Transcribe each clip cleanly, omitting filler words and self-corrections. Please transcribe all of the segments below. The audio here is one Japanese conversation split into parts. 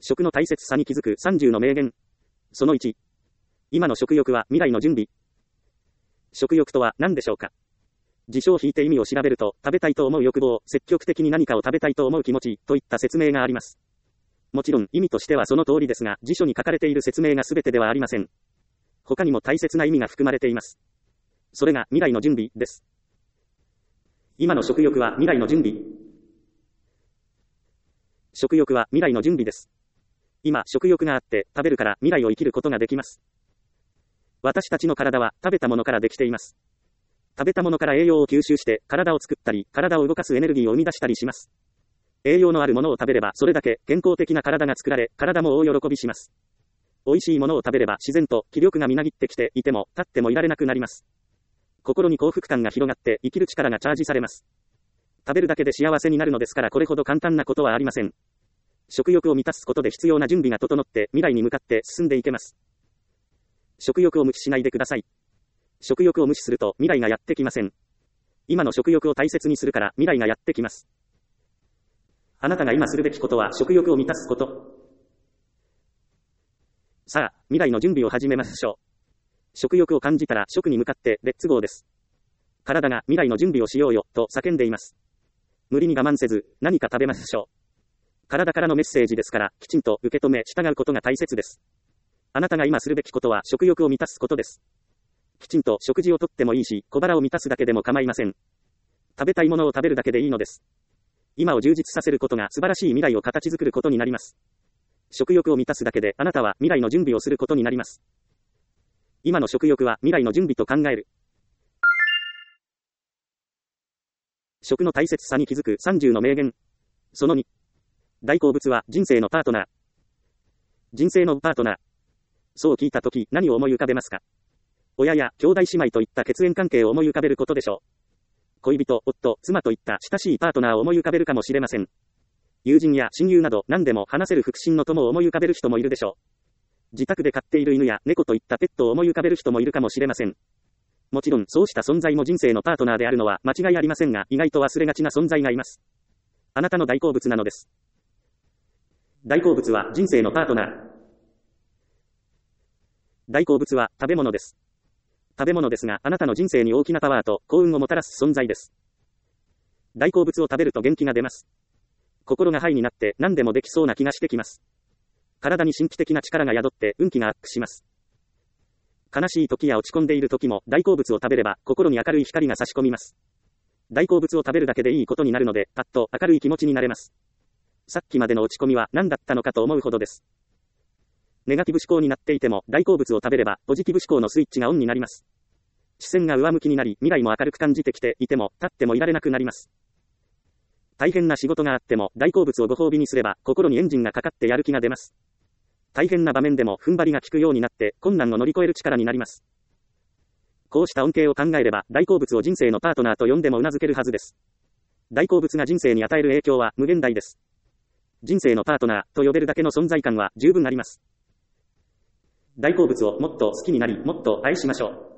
食の大切さに気づく30の名言。その1。今の食欲は未来の準備。食欲とは何でしょうか。辞書を引いて意味を調べると、食べたいと思う欲望、積極的に何かを食べたいと思う気持ち、といった説明があります。もちろん意味としてはその通りですが、辞書に書かれている説明が全てではありません。他にも大切な意味が含まれています。それが未来の準備です。今の食欲は未来の準備。食欲は未来の準備です。今、食欲があって食べるから未来を生きることができます。私たちの体は食べたものからできています。食べたものから栄養を吸収して体を作ったり、体を動かすエネルギーを生み出したりします。栄養のあるものを食べればそれだけ健康的な体が作られ、体も大喜びします。美味しいものを食べれば自然と気力がみなぎってきていても立ってもいられなくなります。心に幸福感が広がって生きる力がチャージされます。食べるだけで幸せになるのですからこれほど簡単なことはありません。食欲を満たすことで必要な準備が整って未来に向かって進んでいけます。食欲を無視しないでください。食欲を無視すると未来がやってきません。今の食欲を大切にするから未来がやってきます。あなたが今するべきことは食欲を満たすこと。さあ、未来の準備を始めましょう。食欲を感じたら食に向かってレッツゴーです。体が未来の準備をしようよと叫んでいます。無理に我慢せず何か食べましょう。体からのメッセージですからきちんと受け止め従うことが大切です。あなたが今するべきことは食欲を満たすことです。きちんと食事をとってもいいし、小腹を満たすだけでも構いません。食べたいものを食べるだけでいいのです。今を充実させることが素晴らしい未来を形作ることになります。食欲を満たすだけであなたは未来の準備をすることになります。今の食欲は未来の準備と考える。食の大切さに気づく30の名言。その2。大好物は人生のパートナー。人生のパートナー。そう聞いたとき何を思い浮かべますか。親や兄弟姉妹といった血縁関係を思い浮かべることでしょう。恋人、夫、妻といった親しいパートナーを思い浮かべるかもしれません。友人や親友など何でも話せる腹心の友を思い浮かべる人もいるでしょう。自宅で飼っている犬や猫といったペットを思い浮かべる人もいるかもしれません。もちろんそうした存在も人生のパートナーであるのは間違いありませんが、意外と忘れがちな存在がいます。あなたの大好物なのです。大好物は人生のパートナー。大好物は食べ物です。食べ物ですが、あなたの人生に大きなパワーと幸運をもたらす存在です。大好物を食べると元気が出ます。心がハイになって何でもできそうな気がしてきます。体に神秘的な力が宿って運気がアップします。悲しい時や落ち込んでいる時も大好物を食べれば心に明るい光が差し込みます。大好物を食べるだけでいいことになるので、パッと明るい気持ちになれます。さっきまでの落ち込みは何だったのかと思うほどです。ネガティブ思考になっていても大好物を食べればポジティブ思考のスイッチがオンになります。視線が上向きになり未来も明るく感じてきていても立ってもいられなくなります。大変な仕事があっても大好物をご褒美にすれば心にエンジンがかかってやる気が出ます。大変な場面でも踏ん張りが効くようになって困難を乗り越える力になります。こうした恩恵を考えれば大好物を人生のパートナーと呼んでも頷けるはずです。大好物が人生に与える影響は無限大です。人生のパートナーと呼べるだけの存在感は十分あります。大好物をもっと好きになり、もっと愛しましょう。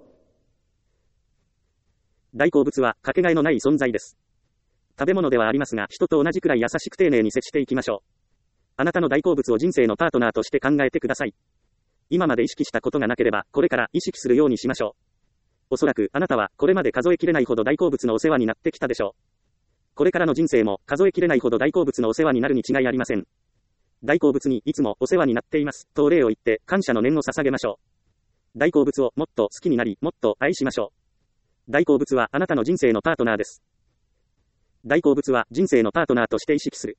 大好物はかけがえのない存在です。食べ物ではありますが、人と同じくらい優しく丁寧に接していきましょう。あなたの大好物を人生のパートナーとして考えてください。今まで意識したことがなければ、これから意識するようにしましょう。おそらくあなたはこれまで数えきれないほど大好物のお世話になってきたでしょう。これからの人生も数えきれないほど大好物のお世話になるに違いありません。大好物にいつもお世話になっていますと礼を言って感謝の念を捧げましょう。大好物をもっと好きになり、もっと愛しましょう。大好物はあなたの人生のパートナーです。大好物は人生のパートナーとして意識する。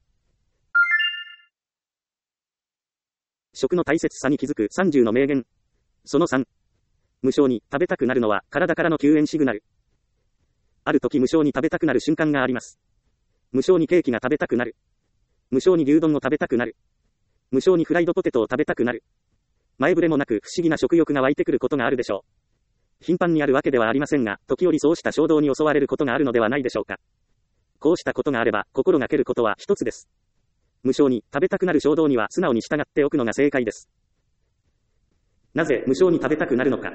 食の大切さに気づく30の名言。その3。無性に食べたくなるのは体からの救援シグナル。ある時無性に食べたくなる瞬間があります。無性にケーキが食べたくなる。無性に牛丼を食べたくなる。無性にフライドポテトを食べたくなる。前触れもなく不思議な食欲が湧いてくることがあるでしょう。頻繁にあるわけではありませんが、時折そうした衝動に襲われることがあるのではないでしょうか。こうしたことがあれば、心がけることは一つです。無性に食べたくなる衝動には素直に従っておくのが正解です。なぜ無性に食べたくなるのか。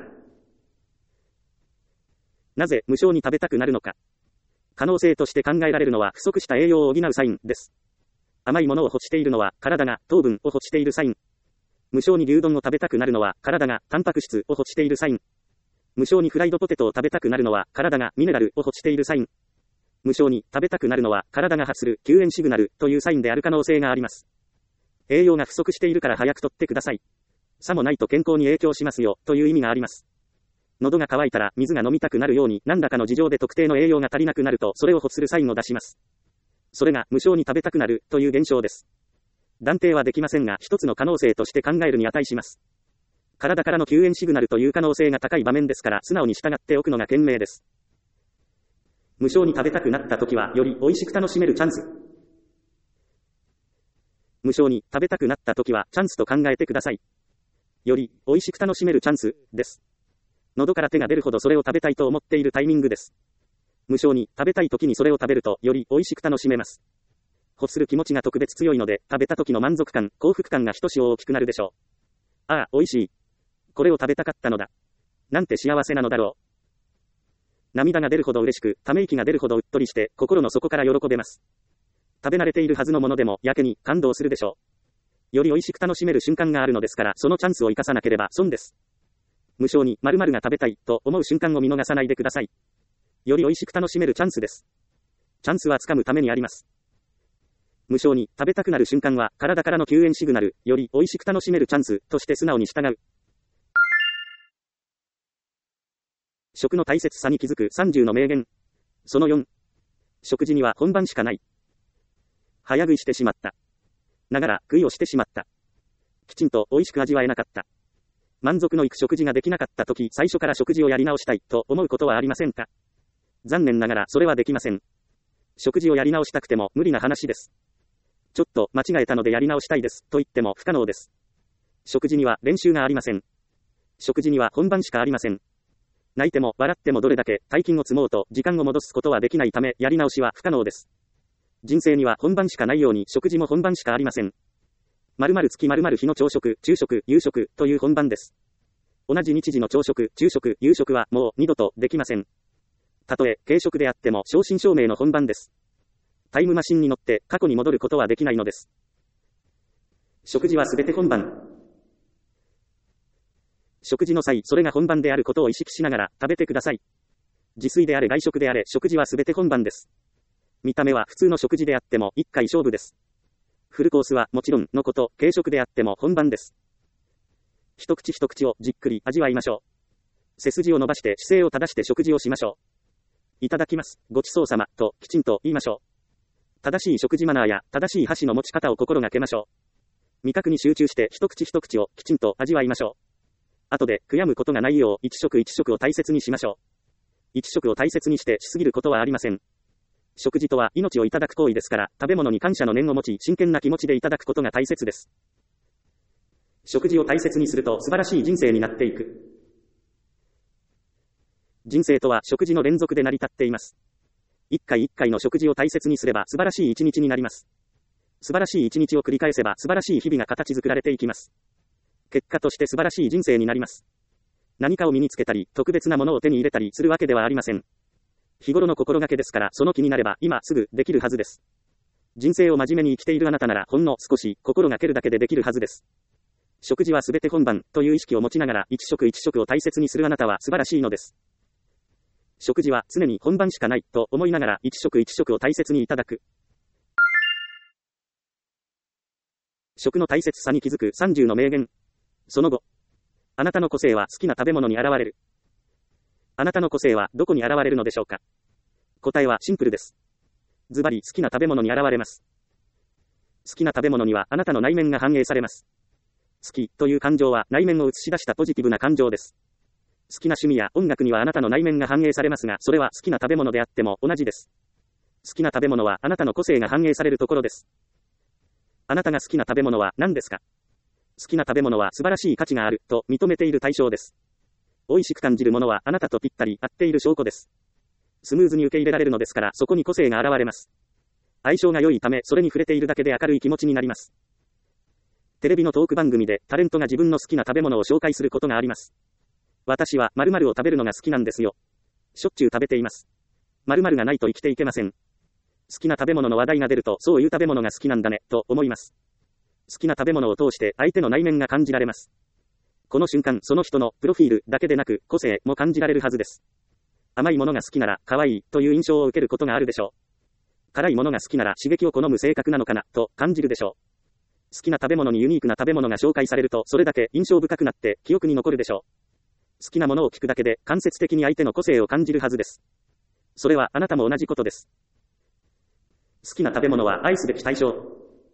なぜ無性に食べたくなるのか。可能性として考えられるのは不足した栄養を補うサインです。 甘いものを欲しているのは、体が糖分を欲しているサイン。無性に牛丼を食べたくなるのは、体がタンパク質を欲しているサイン。無性にフライドポテトを食べたくなるのは、体がミネラルを欲しているサイン。無性に食べたくなるのは、体が発する救援シグナルというサインである可能性があります。栄養が不足しているから早く取ってください。さもないと健康に影響しますよ、という意味があります。喉が渇いたら水が飲みたくなるように、何らかの事情で特定の栄養が足りなくなると、それを欲するサインを出します。それが無性に食べたくなるという現象です。断定はできませんが、一つの可能性として考えるに値します。体からの救援シグナルという可能性が高い場面ですから、素直に従っておくのが賢明です。無性に食べたくなった時は、より美味しく楽しめるチャンス。無性に食べたくなった時は、チャンスと考えてください。より美味しく楽しめるチャンスです。喉から手が出るほどそれを食べたいと思っているタイミングです。無性に食べたい時にそれを食べると、より美味しく楽しめます。欲する気持ちが特別強いので、食べた時の満足感、幸福感がひとしお大きくなるでしょう。ああ、美味しい。これを食べたかったのだ。なんて幸せなのだろう。涙が出るほど嬉しく、ため息が出るほどうっとりして、心の底から喜べます。食べ慣れているはずのものでも、やけに感動するでしょう。より美味しく楽しめる瞬間があるのですから、そのチャンスを生かさなければ損です。無性に〇〇が食べたいと思う瞬間を見逃さないでください。より美味しく楽しめるチャンスです。チャンスはつかむためにあります。無性に食べたくなる瞬間は、体からの救援シグナル、より美味しく楽しめるチャンスとして素直に従う。食の大切さに気づく30の名言。その4。食事には本番しかない。早食いしてしまった。ながら食いをしてしまった。きちんと美味しく味わえなかった。満足のいく食事ができなかったとき、最初から食事をやり直したいと思うことはありませんか？残念ながらそれはできません。食事をやり直したくても無理な話です。ちょっと間違えたのでやり直したいですと言っても不可能です。食事には練習がありません。食事には本番しかありません。泣いても笑ってもどれだけ大金を積もうと時間を戻すことはできないため、やり直しは不可能です。人生には本番しかないように食事も本番しかありません。〇〇月〇〇日の朝食、昼食、夕食という本番です。同じ日時の朝食、昼食、夕食はもう二度とできません。たとえ軽食であっても正真正銘の本番です。タイムマシンに乗って過去に戻ることはできないのです。食事はすべて本番。食事の際、それが本番であることを意識しながら食べてください。自炊であれ外食であれ、食事はすべて本番です。見た目は普通の食事であっても一回勝負です。フルコースはもちろんのこと、軽食であっても本番です。一口一口をじっくり味わいましょう。背筋を伸ばして姿勢を正して食事をしましょう。いただきます、ごちそうさまときちんと言いましょう。正しい食事マナーや正しい箸の持ち方を心がけましょう。味覚に集中して一口一口をきちんと味わいましょう。後で悔やむことがないよう一食一食を大切にしましょう。一食を大切にしてしすぎることはありません。食事とは命をいただく行為ですから、食べ物に感謝の念を持ち、真剣な気持ちでいただくことが大切です。食事を大切にすると素晴らしい人生になっていく。人生とは食事の連続で成り立っています。一回一回の食事を大切にすれば素晴らしい一日になります。素晴らしい一日を繰り返せば素晴らしい日々が形作られていきます。結果として素晴らしい人生になります。何かを身につけたり、特別なものを手に入れたりするわけではありません。日頃の心がけですから、その気になれば今すぐできるはずです。人生を真面目に生きているあなたなら、ほんの少し心がけるだけでできるはずです。食事はすべて本番という意識を持ちながら、一食一食を大切にするあなたは素晴らしいのです。食事は常に本番しかないと思いながら、一食一食を大切にいただく。食の大切さに気づく30の名言。その後、あなたの個性は好きな食べ物に現れる。あなたの個性はどこに現れるのでしょうか。答えはシンプルです。ズバリ好きな食べ物に現れます。好きな食べ物にはあなたの内面が反映されます。好きという感情は内面を映し出したポジティブな感情です。好きな趣味や音楽にはあなたの内面が反映されますが、それは好きな食べ物であっても同じです。好きな食べ物はあなたの個性が反映されるところです。あなたが好きな食べ物は何ですか？好きな食べ物は素晴らしい価値があると認めている対象です。美味しく感じるものはあなたとぴったり合っている証拠です。スムーズに受け入れられるのですから、そこに個性が現れます。相性が良いため、それに触れているだけで明るい気持ちになります。テレビのトーク番組でタレントが自分の好きな食べ物を紹介することがあります。私は〇〇を食べるのが好きなんですよ。しょっちゅう食べています。〇〇がないと生きていけません。 好きな食べ物の話題が出ると、そういう食べ物が好きなんだね、と思います。好きな食べ物を通して相手の内面が感じられます。この瞬間、その人のプロフィールだけでなく、個性も感じられるはずです。甘いものが好きなら、可愛いという印象を受けることがあるでしょう。辛いものが好きなら、刺激を好む性格なのかな、と感じるでしょう。好きな食べ物にユニークな食べ物が紹介されると、それだけ印象深くなって記憶に残るでしょう。好きなものを聞くだけで、間接的に相手の個性を感じるはずです。それはあなたも同じことです。好きな食べ物は愛すべき対象。好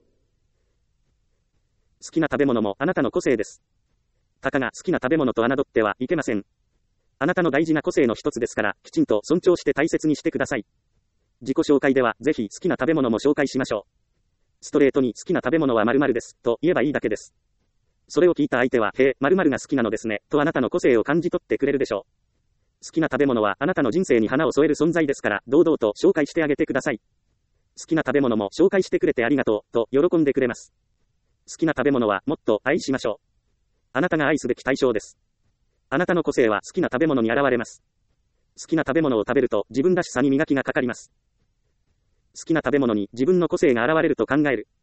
きな食べ物もあなたの個性です。たかが好きな食べ物と侮ってはいけません。あなたの大事な個性の一つですから、きちんと尊重して大切にしてください。自己紹介では、ぜひ好きな食べ物も紹介しましょう。ストレートに好きな食べ物は〇〇です、と言えばいいだけです。それを聞いた相手は、へえ、〇〇が好きなのですね、とあなたの個性を感じ取ってくれるでしょう。好きな食べ物はあなたの人生に花を添える存在ですから、堂々と紹介してあげてください。好きな食べ物も紹介してくれてありがとう、と喜んでくれます。好きな食べ物はもっと愛しましょう。あなたが愛すべき対象です。あなたの個性は好きな食べ物に現れます。好きな食べ物を食べると自分らしさに磨きがかかります。好きな食べ物に自分の個性が現れると考える。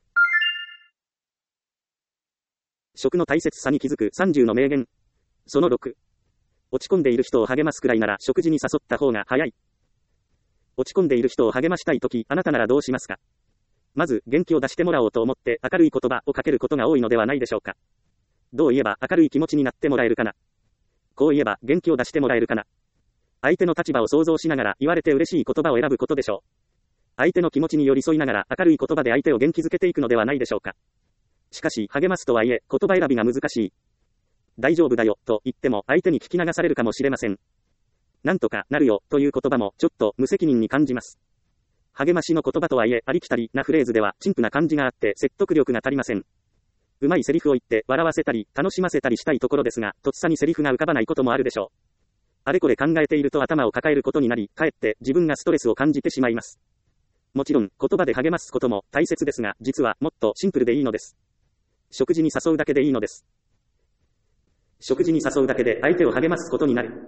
食の大切さに気づく30の名言。その6。落ち込んでいる人を励ますくらいなら食事に誘った方が早い。落ち込んでいる人を励ましたいとき、あなたならどうしますか？まず、元気を出してもらおうと思って明るい言葉をかけることが多いのではないでしょうか。どう言えば明るい気持ちになってもらえるかな。こう言えば元気を出してもらえるかな。相手の立場を想像しながら言われて嬉しい言葉を選ぶことでしょう。相手の気持ちに寄り添いながら明るい言葉で相手を元気づけていくのではないでしょうか。しかし、励ますとはいえ、言葉選びが難しい。大丈夫だよ、と言っても相手に聞き流されるかもしれません。なんとかなるよ、という言葉もちょっと無責任に感じます。励ましの言葉とはいえ、ありきたりなフレーズでは、陳腐な感じがあって説得力が足りません。うまいセリフを言って笑わせたり、楽しませたりしたいところですが、とっさにセリフが浮かばないこともあるでしょう。あれこれ考えていると頭を抱えることになり、かえって自分がストレスを感じてしまいます。もちろん、言葉で励ますことも大切ですが、実はもっとシンプルでいいのです。食事に誘うだけでいいのです。食事に誘うだけで相手を励ますことになる。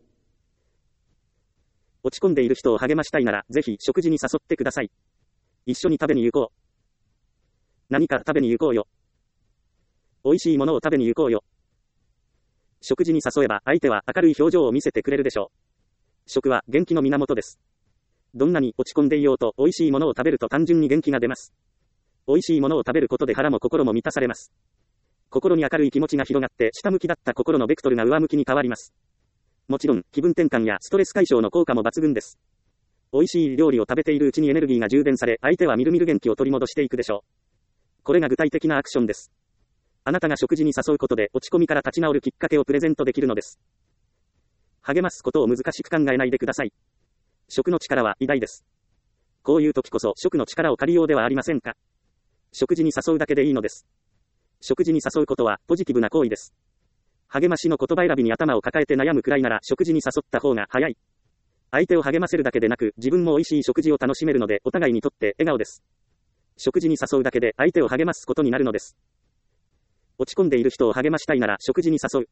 落ち込んでいる人を励ましたいなら、ぜひ食事に誘ってください。一緒に食べに行こう。何か食べに行こうよ。美味しいものを食べに行こうよ。食事に誘えば相手は明るい表情を見せてくれるでしょう。食は元気の源です。どんなに落ち込んでいようと美味しいものを食べると単純に元気が出ます。美味しいものを食べることで腹も心も満たされます。心に明るい気持ちが広がって下向きだった心のベクトルが上向きに変わります。もちろん気分転換やストレス解消の効果も抜群です。美味しい料理を食べているうちにエネルギーが充電され、相手はみるみる元気を取り戻していくでしょう。これが具体的なアクションです。あなたが食事に誘うことで落ち込みから立ち直るきっかけをプレゼントできるのです。励ますことを難しく考えないでください。食の力は偉大です。こういう時こそ食の力を借りようではありませんか。食事に誘うだけでいいのです。食事に誘うことはポジティブな行為です。励ましの言葉選びに頭を抱えて悩むくらいなら食事に誘った方が早い。相手を励ませるだけでなく自分も美味しい食事を楽しめるのでお互いにとって笑顔です。食事に誘うだけで相手を励ますことになるのです。落ち込んでいる人を励ましたいなら食事に誘う。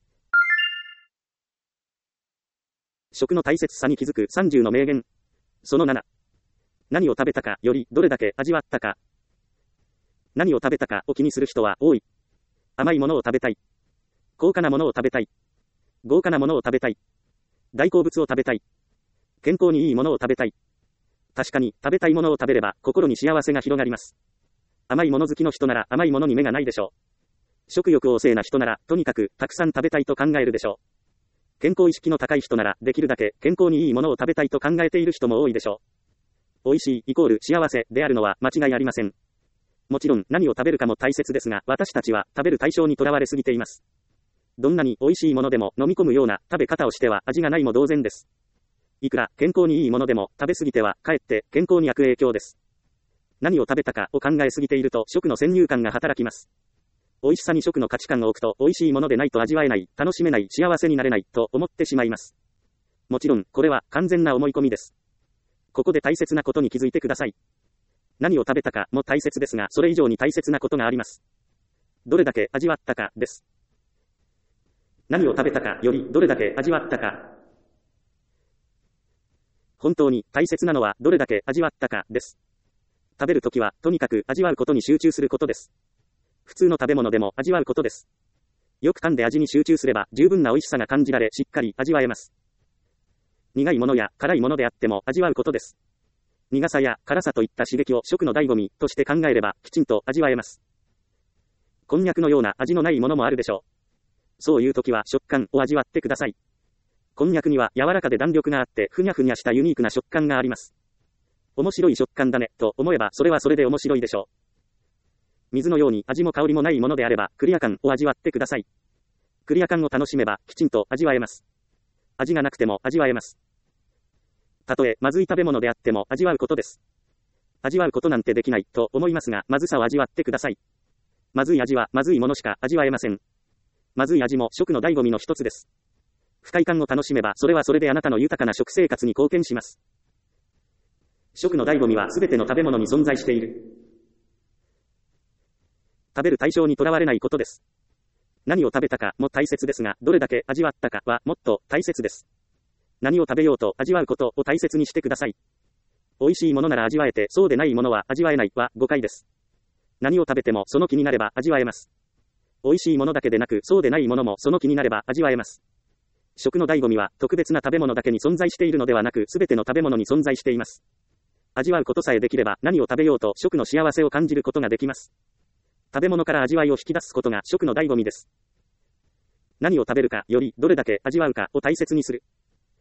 食の大切さに気づく30の名言。その7。何を食べたかよりどれだけ味わったか。何を食べたかを気にする人は多い。甘いものを食べたい。高価なものを食べたい。豪華なものを食べたい。大好物を食べたい。健康にいいものを食べたい。確かに食べたいものを食べれば心に幸せが広がります。甘いもの好きの人なら甘いものに目がないでしょう。食欲旺盛な人なら、とにかくたくさん食べたいと考えるでしょう。健康意識の高い人なら、できるだけ健康にいいものを食べたいと考えている人も多いでしょう。美味しいイコール幸せであるのは間違いありません。もちろん何を食べるかも大切ですが、私たちは食べる対象にとらわれすぎています。どんなに美味しいものでも飲み込むような食べ方をしては味がないも同然です。いくら健康にいいものでも食べ過ぎてはかえって健康に悪影響です。何を食べたかを考えすぎていると食の先入観が働きます。美味しさに食の価値観を置くと美味しいものでないと味わえない、楽しめない、幸せになれないと思ってしまいます。もちろんこれは完全な思い込みです。ここで大切なことに気づいてください。何を食べたかも大切ですが、それ以上に大切なことがあります。どれだけ味わったかです。何を食べたかよりどれだけ味わったか。 本当に大切なのはどれだけ味わったかです。食べるときは、とにかく味わうことに集中することです。普通の食べ物でも味わうことです。よく噛んで味に集中すれば十分な美味しさが感じられしっかり味わえます。苦いものや辛いものであっても味わうことです。苦さや辛さといった刺激を食の醍醐味として考えればきちんと味わえます。こんにゃくのような味のないものもあるでしょう。そういう時は食感を味わってください。こんにゃくには柔らかで弾力があってふにゃふにゃしたユニークな食感があります。面白い食感だねと思えばそれはそれで面白いでしょう。水のように味も香りもないものであればクリア感を味わってください。クリア感を楽しめばきちんと味わえます。味がなくても味わえます。たとえまずい食べ物であっても味わうことです。味わうことなんてできないと思いますが、まずさを味わってください。まずい味はまずいものしか味わえません。まずい味も食の醍醐味の一つです。不快感を楽しめばそれはそれであなたの豊かな食生活に貢献します。食の醍醐味はすべての食べ物に存在している。食べる対象にとらわれないことです。何を食べたかも大切ですが、どれだけ味わったかはもっと大切です。何を食べようと味わうことを大切にしてください。美味しいものなら味わえて、そうでないものは味わえないは誤解です。何を食べてもその気になれば味わえます。美味しいものだけでなく、そうでないものもその気になれば味わえます。食の醍醐味は特別な食べ物だけに存在しているのではなく、すべての食べ物に存在しています。味わうことさえできれば何を食べようと食の幸せを感じることができます。食べ物から味わいを引き出すことが食の醍醐味です。何を食べるかよりどれだけ味わうかを大切にする。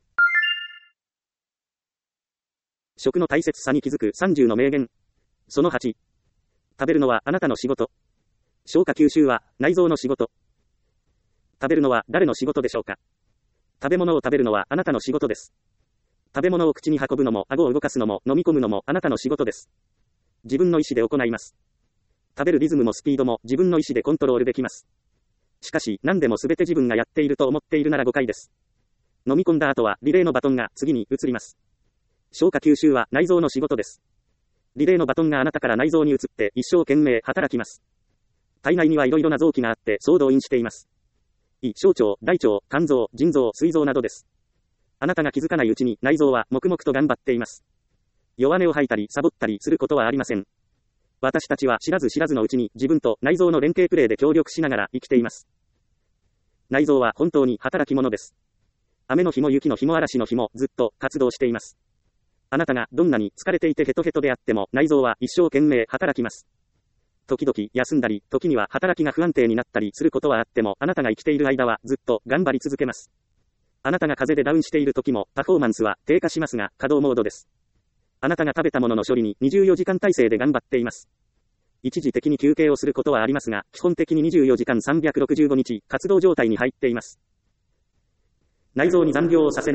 食の大切さに気づく30の名言。その8。食べるのはあなたの仕事。消化吸収は内臓の仕事。食べるのは誰の仕事でしょうか。食べ物を食べるのはあなたの仕事です。食べ物を口に運ぶのも顎を動かすのも飲み込むのもあなたの仕事です。自分の意思で行います。食べるリズムもスピードも自分の意思でコントロールできます。しかし何でも全て自分がやっていると思っているなら誤解です。飲み込んだ後はリレーのバトンが次に移ります。消化吸収は内臓の仕事です。リレーのバトンがあなたから内臓に移って一生懸命働きます。体内にはいろいろな臓器があって総動員しています。胃、小腸、大腸、肝臓、腎臓、膵臓などです。あなたが気づかないうちに内臓は黙々と頑張っています。弱音を吐いたりサボったりすることはありません。私たちは知らず知らずのうちに自分と内臓の連携プレーで協力しながら生きています。内臓は本当に働き者です。雨の日も雪の日も嵐の日もずっと活動しています。あなたがどんなに疲れていてヘトヘトであっても内臓は一生懸命働きます。時々休んだり、時には働きが不安定になったりすることはあっても、あなたが生きている間はずっと頑張り続けます。あなたが風邪でダウンしている時もパフォーマンスは低下しますが、稼働モードです。あなたが食べたものの処理に24時間体制で頑張っています。一時的に休憩をすることはありますが、基本的に24時間365日活動状態に入っています。内臓に残業をさせない。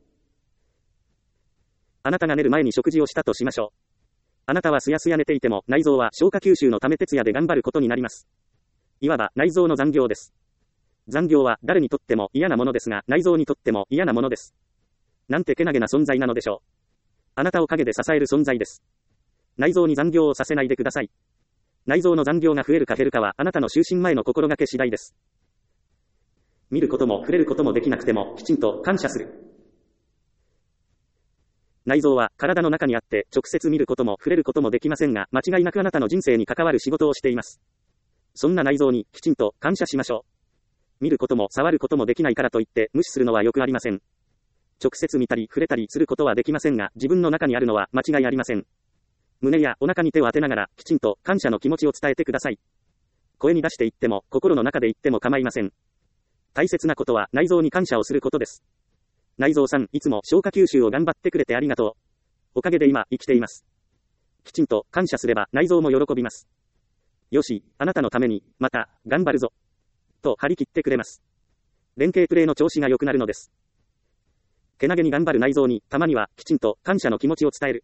あなたが寝る前に食事をしたとしましょう。あなたはすやすや寝ていても内臓は消化吸収のため徹夜で頑張ることになります。いわば内臓の残業です。残業は誰にとっても嫌なものですが、内臓にとっても嫌なものです。なんてけなげな存在なのでしょう。あなたを陰で支える存在です。内臓に残業をさせないでください。内臓の残業が増えるか減るかはあなたの就寝前の心がけ次第です。見ることも触れることもできなくてもきちんと感謝する。内臓は体の中にあって直接見ることも触れることもできませんが、間違いなくあなたの人生に関わる仕事をしています。そんな内臓にきちんと感謝しましょう。見ることも触ることもできないからといって無視するのはよくありません。直接見たり触れたりすることはできませんが、自分の中にあるのは間違いありません。胸やお腹に手を当てながらきちんと感謝の気持ちを伝えてください。声に出して言っても心の中で言っても構いません。大切なことは内臓に感謝をすることです。内臓さん、いつも消化吸収を頑張ってくれてありがとう。おかげで今生きています。きちんと感謝すれば内臓も喜びます。よし、あなたのためにまた頑張るぞと張り切ってくれます。連携プレーの調子が良くなるのです。けなげに頑張る内臓にたまにはきちんと感謝の気持ちを伝える。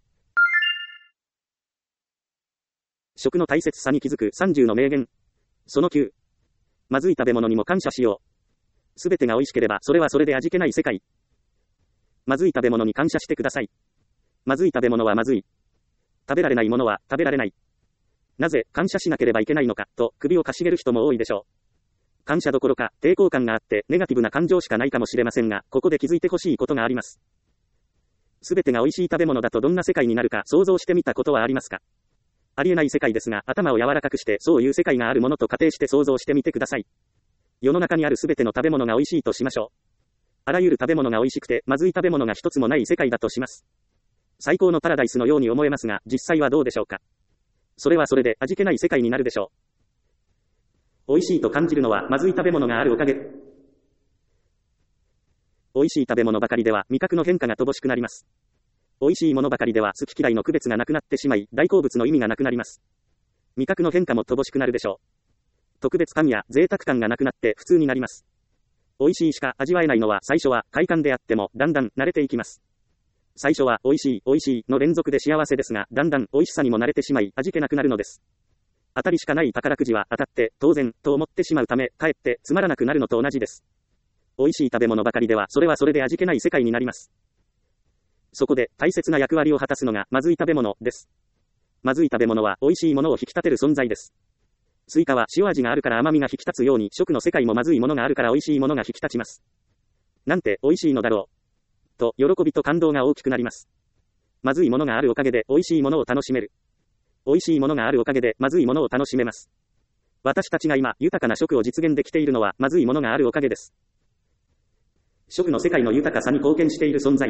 食の大切さに気づく30の名言。その9。まずい食べ物にも感謝しよう。すべてが美味しければそれはそれで味気ない世界。まずい食べ物に感謝してください。まずい食べ物はまずい。食べられないものは食べられない。なぜ感謝しなければいけないのかと首をかしげる人も多いでしょう。感謝どころか抵抗感があってネガティブな感情しかないかもしれませんが、ここで気づいてほしいことがあります。 すべてが美味しい食べ物だとどんな世界になるか想像してみたことはありますか？ありえない世界ですが、頭を柔らかくしてそういう世界があるものと仮定して想像してみてください。世の中にあるすべての食べ物が美味しいとしましょう。あらゆる食べ物が美味しくて、まずい食べ物が一つもない世界だとします。最高のパラダイスのように思えますが、実際はどうでしょうか。それはそれで味気ない世界になるでしょう。美味しいと感じるのはまずい食べ物があるおかげ。美味しい食べ物ばかりでは味覚の変化が乏しくなります。美味しいものばかりでは好き嫌いの区別がなくなってしまい、大好物の意味がなくなります。味覚の変化も乏しくなるでしょう。特別感や贅沢感がなくなって普通になります。美味しいしか味わえないのは最初は快感であってもだんだん慣れていきます。最初は美味しい美味しいの連続で幸せですが、だんだん美味しさにも慣れてしまい味気なくなるのです。当たりしかない宝くじは当たって当然と思ってしまうため、かえってつまらなくなるのと同じです。美味しい食べ物ばかりではそれはそれで味気ない世界になります。そこで大切な役割を果たすのがまずい食べ物です。まずい食べ物は美味しいものを引き立てる存在です。スイカは塩味があるから甘みが引き立つように、食の世界もまずいものがあるから美味しいものが引き立ちます。なんて美味しいのだろう。と、喜びと感動が大きくなります。まずいものがあるおかげで美味しいものを楽しめる。美味しいものがあるおかげでまずいものを楽しめます。私たちが今、豊かな食を実現できているのは、まずいものがあるおかげです。食の世界の豊かさに貢献している存在。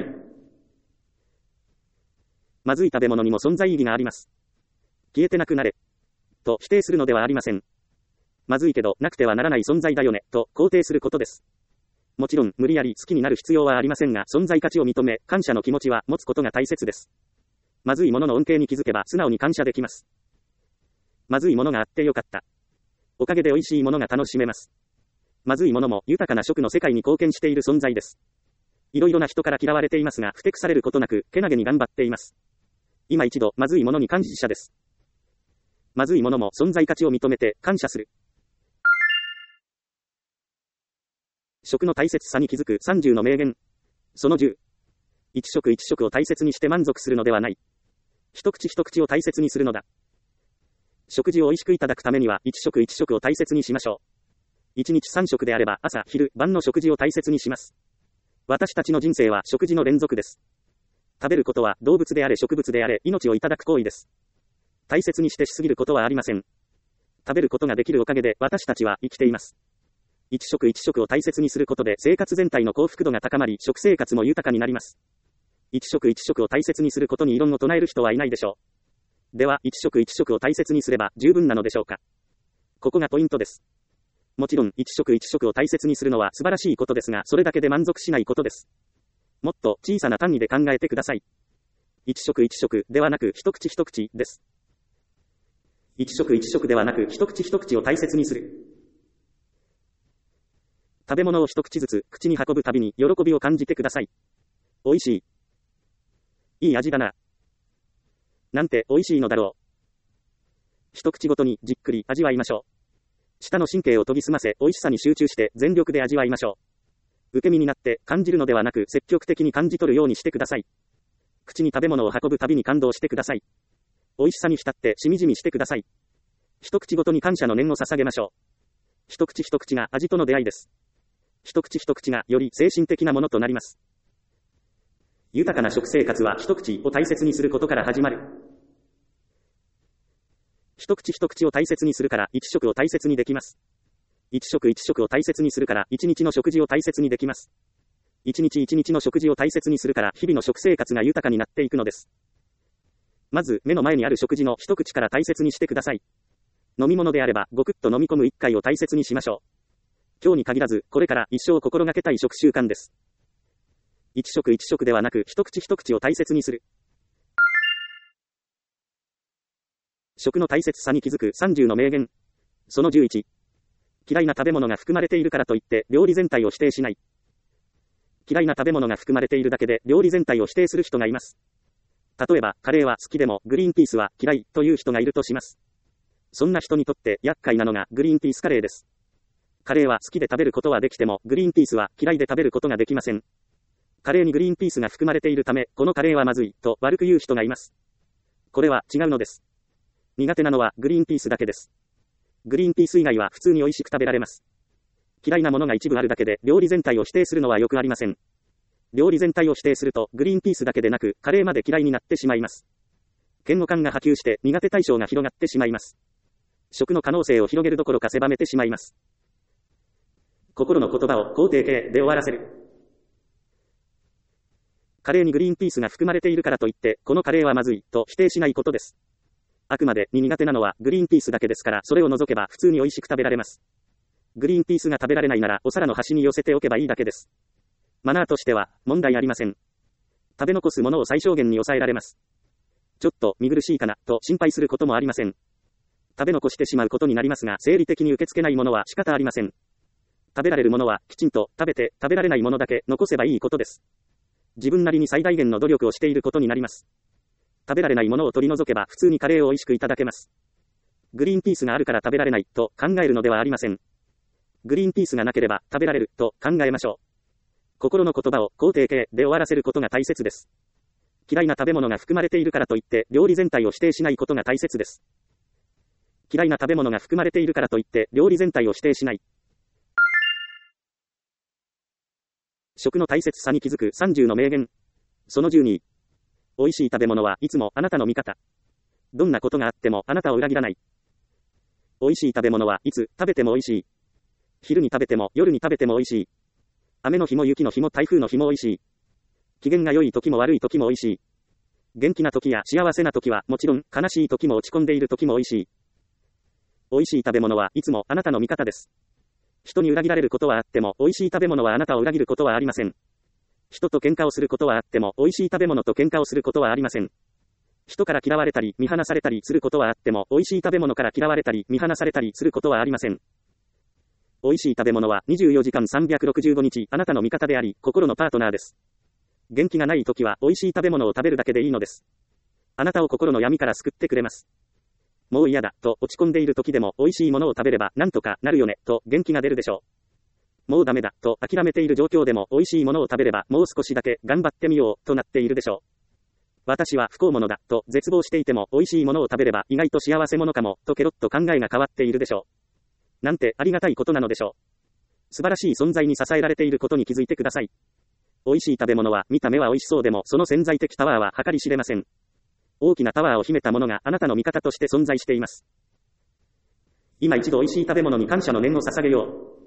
まずい食べ物にも存在意義があります。消えてなくなれ。と否定するのではありません。まずいけど、なくてはならない存在だよね、と肯定することです。もちろん、無理やり好きになる必要はありませんが、存在価値を認め、感謝の気持ちは持つことが大切です。まずいものの恩恵に気づけば、素直に感謝できます。まずいものがあってよかった。おかげで美味しいものが楽しめます。まずいものも豊かな食の世界に貢献している存在です。いろいろな人から嫌われていますが、ふてくされることなく、けなげに頑張っています。今一度、まずいものに感謝です。まずいものも存在価値を認めて感謝する。食の大切さに気づく30の名言。その10。一食一食を大切にして満足するのではない。一口一口を大切にするのだ。食事を美味しくいただくためには一食一食を大切にしましょう。一日3食であれば朝、昼、晩の食事を大切にします。私たちの人生は食事の連続です。食べることは動物であれ植物であれ命をいただく行為です。大切にしてしすぎることはありません。食べることができるおかげで私たちは生きています。一食一食を大切にすることで生活全体の幸福度が高まり、食生活も豊かになります。一食一食を大切にすることに異論を唱える人はいないでしょう。では、一食一食を大切にすれば十分なのでしょうか。ここがポイントです。もちろん、一食一食を大切にするのは素晴らしいことですが、それだけで満足しないことです。もっと小さな単位で考えてください。一食一食ではなく一口一口です。一食一食ではなく一口一口を大切にする。食べ物を一口ずつ口に運ぶたびに喜びを感じてください。美味しい。いい味だな。なんて美味しいのだろう。一口ごとにじっくり味わいましょう。舌の神経を研ぎ澄ませ、美味しさに集中して全力で味わいましょう。受け身になって感じるのではなく積極的に感じ取るようにしてください。口に食べ物を運ぶたびに感動してください。美味しさに浸ってしみじみしてください。一口ごとに感謝の念を捧げましょう。一口一口が味との出会いです。一口一口がより精神的なものとなります。豊かな食生活は一口を大切にすることから始まる。一口一口を大切にするから一食を大切にできます。一食一食を大切にするから一日の食事を大切にできます。一日一日の食事を大切にするから日々の食生活が豊かになっていくのです。まず目の前にある食事の一口から大切にしてください。飲み物であればごくっと飲み込む一回を大切にしましょう。今日に限らずこれから一生心がけたい食習慣です。一食一食ではなく一口一口を大切にする。食の大切さに気づく30の名言。その11。嫌いな食べ物が含まれているからといって料理全体を否定しない。嫌いな食べ物が含まれているだけで料理全体を否定する人がいます。例えば、カレーは好きでもグリーンピースは嫌いという人がいるとします。そんな人にとって厄介なのがグリーンピースカレーです。カレーは好きで食べることはできても、グリーンピースは嫌いで食べることができません。カレーにグリーンピースが含まれているため、このカレーはまずいと悪く言う人がいます。これは違うのです。苦手なのはグリーンピースだけです。グリーンピース以外は普通に美味しく食べられます。嫌いなものが一部あるだけで料理全体を否定するのはよくありません。 料理全体を否定すると、グリーンピースだけでなく、カレーまで嫌いになってしまいます。嫌悪感が波及して、苦手対象が広がってしまいます。食の可能性を広げるどころか狭めてしまいます。心の言葉を肯定形で終わらせる。カレーにグリーンピースが含まれているからといって、このカレーはまずい、と否定しないことです。あくまでに苦手なのはグリーンピースだけですから、それを除けば普通に美味しく食べられます。グリーンピースが食べられないなら、お皿の端に寄せておけばいいだけです。マナーとしては、問題ありません。食べ残すものを最小限に抑えられます。ちょっと見苦しいかな、と心配することもありません。食べ残してしまうことになりますが、生理的に受け付けないものは仕方ありません。食べられるものは、きちんと食べて、食べられないものだけ残せばいいことです。自分なりに最大限の努力をしていることになります。食べられないものを取り除けば、普通にカレーを美味しくいただけます。グリーンピースがあるから食べられない、と考えるのではありません。グリーンピースがなければ食べられる、と考えましょう。心の言葉を肯定形で終わらせることが大切です。嫌いな食べ物が含まれているからといって、料理全体を否定しないことが大切です。嫌いな食べ物が含まれているからといって、料理全体を否定しない。食の大切さに気づく30の名言。その12。美味しい食べ物はいつもあなたの味方。どんなことがあってもあなたを裏切らない。美味しい食べ物はいつ食べても美味しい。昼に食べても夜に食べても美味しい。雨の日も雪の日も台風の日も美味しい。機嫌が良い時も悪い時も美味しい。元気な時や幸せな時はもちろん、悲しい時も落ち込んでいる時も美味しい。美味しい食べ物はいつもあなたの味方です。人に裏切られることはあっても、美味しい食べ物はあなたを裏切ることはありません。人と喧嘩をすることはあっても、美味しい食べ物と喧嘩をすることはありません。人から嫌われたり、見放されたりすることはあっても、美味しい食べ物から嫌われたり、見放されたりすることはありません。美味しい食べ物は24時間365日、あなたの味方であり、心のパートナーです。元気がない時は、美味しい食べ物を食べるだけでいいのです。あなたを心の闇から救ってくれます。もう嫌だ、と落ち込んでいる時でも、美味しいものを食べれば、なんとかなるよね、と元気が出るでしょう。もうダメだ、と諦めている状況でも、美味しいものを食べれば、もう少しだけ頑張ってみよう、となっているでしょう。私は不幸者だ、と絶望していても、美味しいものを食べれば、意外と幸せ者かも、とケロッと考えが変わっているでしょう。なんてありがたいことなのでしょう。素晴らしい存在に支えられていることに気づいてください。美味しい食べ物は、見た目は美味しそうでも、その潜在的パワーは計り知れません。大きなパワーを秘めたものがあなたの味方として存在しています。今一度美味しい食べ物に感謝の念を捧げよう。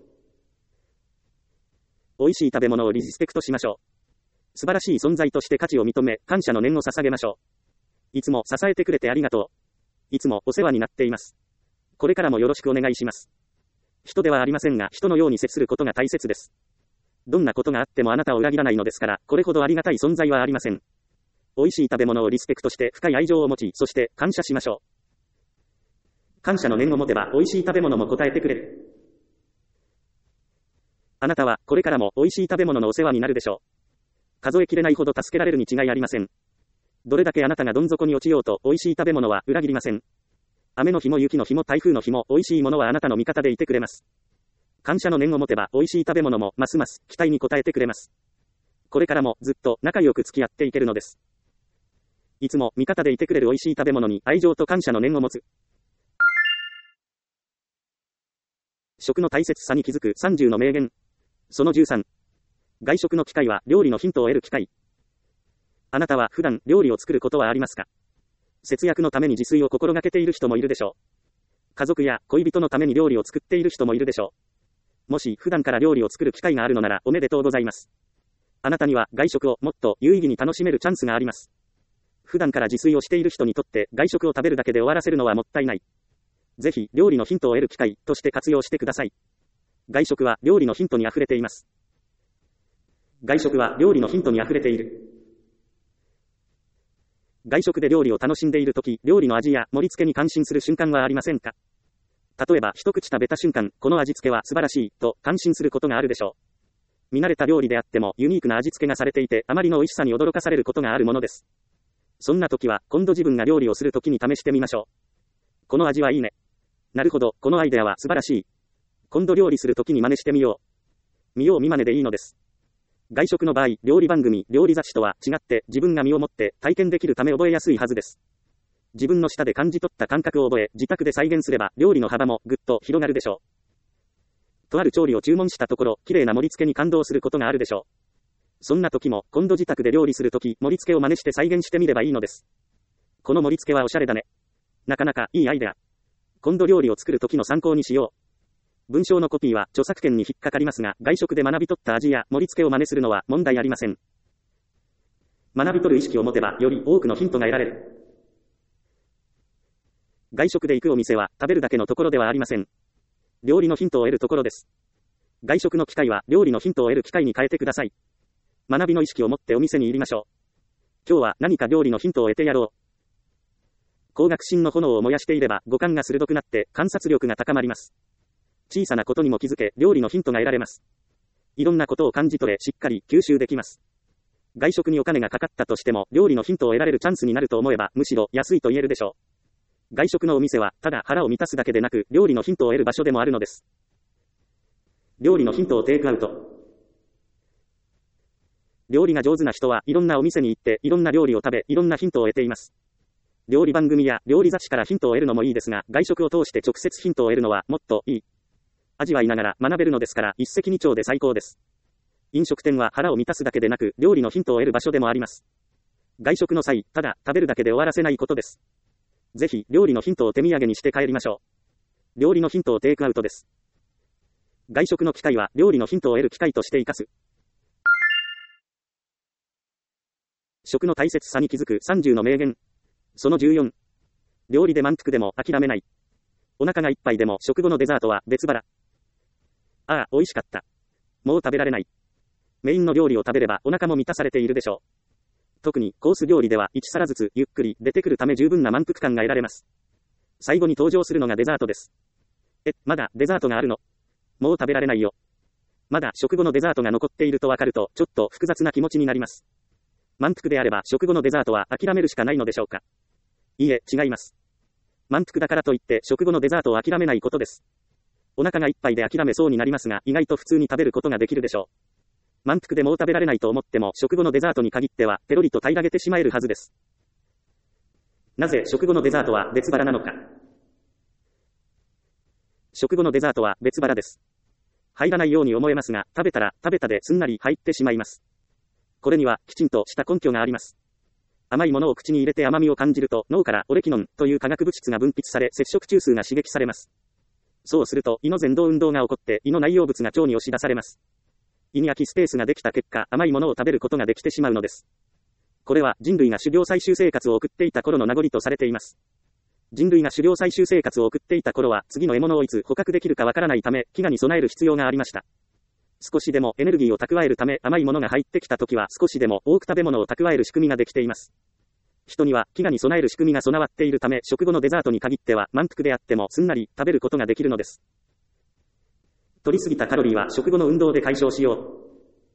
美味しい食べ物をリスペクトしましょう。素晴らしい存在として価値を認め、感謝の念を捧げましょう。いつも支えてくれてありがとう。いつもお世話になっています。これからもよろしくお願いします。人ではありませんが、人のように接することが大切です。どんなことがあってもあなたを裏切らないのですから、これほどありがたい存在はありません。美味しい食べ物をリスペクトして深い愛情を持ち、そして感謝しましょう。感謝の念を持てば美味しい食べ物も応えてくれる。あなたはこれからも美味しい食べ物のお世話になるでしょう。数えきれないほど助けられるに違いありません。どれだけあなたがどん底に落ちようと美味しい食べ物は裏切りません。雨の日も雪の日も台風の日も美味しいものはあなたの味方でいてくれます。感謝の念を持てば美味しい食べ物もますます期待に応えてくれます。これからもずっと仲良く付き合っていけるのです。いつも味方でいてくれる美味しい食べ物に愛情と感謝の念を持つ。食の大切さに気づく30の名言。その13。外食の機会は料理のヒントを得る機会。あなたは普段料理を作ることはありますか？節約のために自炊を心がけている人もいるでしょう。家族や恋人のために料理を作っている人もいるでしょう。もし普段から料理を作る機会があるのならおめでとうございます。あなたには外食をもっと有意義に楽しめるチャンスがあります。普段から自炊をしている人にとって外食を食べるだけで終わらせるのはもったいない。ぜひ料理のヒントを得る機会として活用してください。外食は料理のヒントに溢れています。外食は料理のヒントに溢れている。外食で料理を楽しんでいるとき、料理の味や盛り付けに感心する瞬間はありませんか？例えば一口食べた瞬間、この味付けは素晴らしいと感心することがあるでしょう。見慣れた料理であってもユニークな味付けがされていて、あまりの美味しさに驚かされることがあるものです。そんな時は今度自分が料理をするときに試してみましょう。この味はいいね。なるほど、このアイデアは素晴らしい。今度料理するときに真似してみよう。見よう見真似でいいのです。外食の場合、料理番組、料理雑誌とは違って自分が身をもって体験できるため覚えやすいはずです。自分の舌で感じ取った感覚を覚え、自宅で再現すれば料理の幅もぐっと広がるでしょう。とある調理を注文したところ、綺麗な盛り付けに感動することがあるでしょう。 そんな時も、今度自宅で料理するとき、盛り付けを真似して再現してみればいいのです。この盛り付けはおしゃれだね。なかなかいいアイデア。今度料理を作るときの参考にしよう。文章のコピーは著作権に引っかかりますが、外食で学び取った味や盛り付けを真似するのは問題ありません。学び取る意識を持てば、より多くのヒントが得られる。外食で行くお店は、食べるだけのところではありません。料理のヒントを得るところです。外食の機会は、料理のヒントを得る機会に変えてください。学びの意識を持ってお店に入りましょう。今日は何か料理のヒントを得てやろう。高学心の炎を燃やしていれば、五感が鋭くなって観察力が高まります。小さなことにも気づけ、料理のヒントが得られます。いろんなことを感じ取れ、しっかり吸収できます。外食にお金がかかったとしても、料理のヒントを得られるチャンスになると思えば、むしろ安いと言えるでしょう。外食のお店は、ただ腹を満たすだけでなく、料理のヒントを得る場所でもあるのです。料理のヒントをテイクアウト。料理が上手な人はいろんなお店に行って、いろんな料理を食べ、いろんなヒントを得ています。料理番組や料理雑誌からヒントを得るのもいいですが、外食を通して直接ヒントを得るのはもっといい。味わいながら学べるのですから、一石二鳥で最高です。飲食店は腹を満たすだけでなく、料理のヒントを得る場所でもあります。外食の際、ただ食べるだけで終わらせないことです。ぜひ、料理のヒントを手土産にして帰りましょう。料理のヒントをテイクアウトです。外食の機会は、料理のヒントを得る機会として生かす。食の大切さに気づく30の名言。その14。料理で満腹でも諦めない。お腹がいっぱいでも食後のデザートは別腹。ああ、美味しかった。もう食べられない。メインの料理を食べればお腹も満たされているでしょう。特にコース料理では1皿ずつゆっくり出てくるため十分な満腹感が得られます。最後に登場するのがデザートです。まだデザートがあるの？もう食べられないよ。まだ食後のデザートが残っているとわかるとちょっと複雑な気持ちになります。満腹であれば食後のデザートは諦めるしかないのでしょうか。いいえ、違います。満腹だからといって食後のデザートを諦めないことです。お腹がいっぱいで諦めそうになりますが、意外と普通に食べることができるでしょう。満腹でもう食べられないと思っても、食後のデザートに限っては、ペロリと平らげてしまえるはずです。なぜ食後のデザートは別腹なのか。食後のデザートは別腹です。入らないように思えますが、食べたら食べたですんなり入ってしまいます。これにはきちんとした根拠があります。甘いものを口に入れて甘みを感じると、脳からオレキノンという化学物質が分泌され、摂食中枢が刺激されます。そうすると、胃の蠕動運動が起こって、胃の内容物が腸に押し出されます。胃に空きスペースができた結果、甘いものを食べることができてしまうのです。これは人類が狩猟採集生活を送っていた頃の名残とされています。人類が狩猟採集生活を送っていた頃は、次の獲物をいつ捕獲できるかわからないため、飢餓に備える必要がありました。少しでもエネルギーを蓄えるため、甘いものが入ってきたときは少しでも多く食べ物を蓄える仕組みができています。人には飢餓に備える仕組みが備わっているため、食後のデザートに限っては満腹であってもすんなり食べることができるのです。取りすぎたカロリーは食後の運動で解消しよう。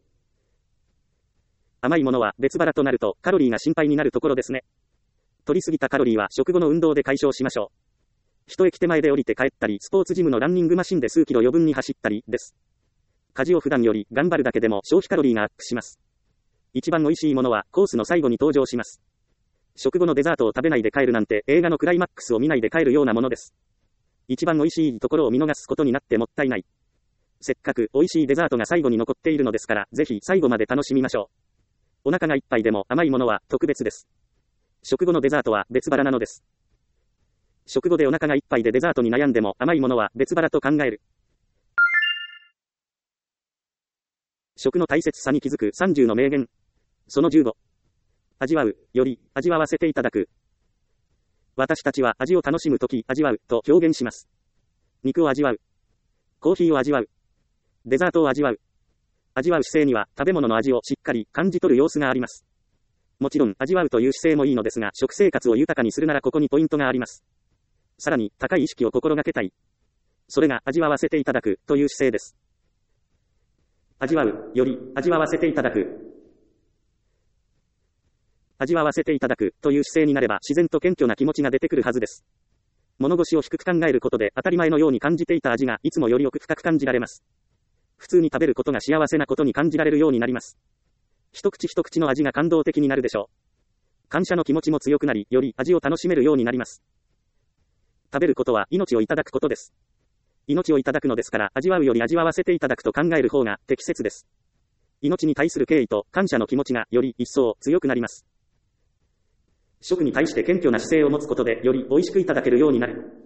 甘いものは別腹となるとカロリーが心配になるところですね。取りすぎたカロリーは食後の運動で解消しましょう。一駅手前で降りて帰ったり、スポーツジムのランニングマシンで数キロ余分に走ったりです。家事を普段より頑張るだけでも消費カロリーがアップします。一番美味しいものはコースの最後に登場します。食後のデザートを食べないで帰るなんて映画のクライマックスを見ないで帰るようなものです。一番美味しいところを見逃すことになってもったいない。せっかく美味しいデザートが最後に残っているのですから、ぜひ最後まで楽しみましょう。お腹がいっぱいでも甘いものは特別です。食後のデザートは別腹なのです。食後でお腹がいっぱいでデザートに悩んでも甘いものは別腹と考える。食の大切さに気づく30の名言。その15。味わう、より、味わわせていただく。私たちは味を楽しむとき、味わう、と表現します。肉を味わう。コーヒーを味わう。デザートを味わう。味わう姿勢には、食べ物の味をしっかり感じ取る様子があります。もちろん、味わうという姿勢もいいのですが、食生活を豊かにするならここにポイントがあります。さらに、高い意識を心がけたい。それが、味わわせていただく、という姿勢です。味わう、より、味わわせていただく。味わわせていただく、という姿勢になれば自然と謙虚な気持ちが出てくるはずです。物腰を低く考えることで当たり前のように感じていた味がいつもより奥深く感じられます。普通に食べることが幸せなことに感じられるようになります。一口一口の味が感動的になるでしょう。感謝の気持ちも強くなり、より味を楽しめるようになります。食べることは命をいただくことです。命をいただくのですから、味わうより味わわせていただくと考える方が適切です。 命に対する敬意と感謝の気持ちがより一層強くなります。食に対して謙虚な姿勢を持つことでより美味しくいただけるようになる。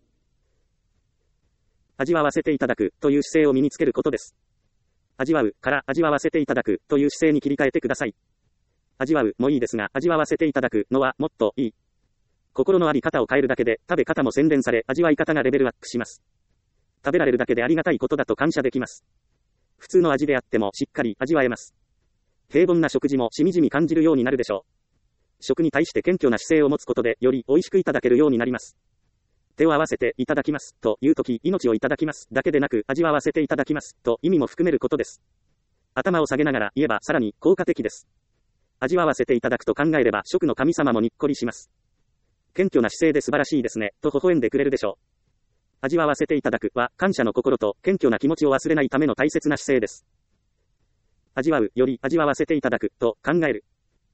味わわせていただくという姿勢を身につけることです。味わうから味わわせていただくという姿勢に切り替えてください。味わうもいいですが、味わわせていただくのはもっといい。心のあり方を変えるだけで食べ方も洗練され、味わい方がレベルアップします。食べられるだけでありがたいことだと感謝できます。普通の味であってもしっかり味わえます。平凡な食事もしみじみ感じるようになるでしょう。食に対して謙虚な姿勢を持つことでより美味しくいただけるようになります。手を合わせていただきますというとき、命をいただきますだけでなく、味わわせていただきますと意味も含めることです。頭を下げながら言えばさらに効果的です。味わわせていただくと考えれば食の神様もにっこりします。謙虚な姿勢で素晴らしいですねと微笑んでくれるでしょう。味わわせていただくは感謝の心と謙虚な気持ちを忘れないための大切な姿勢です。味わうより味わわせていただくと考える。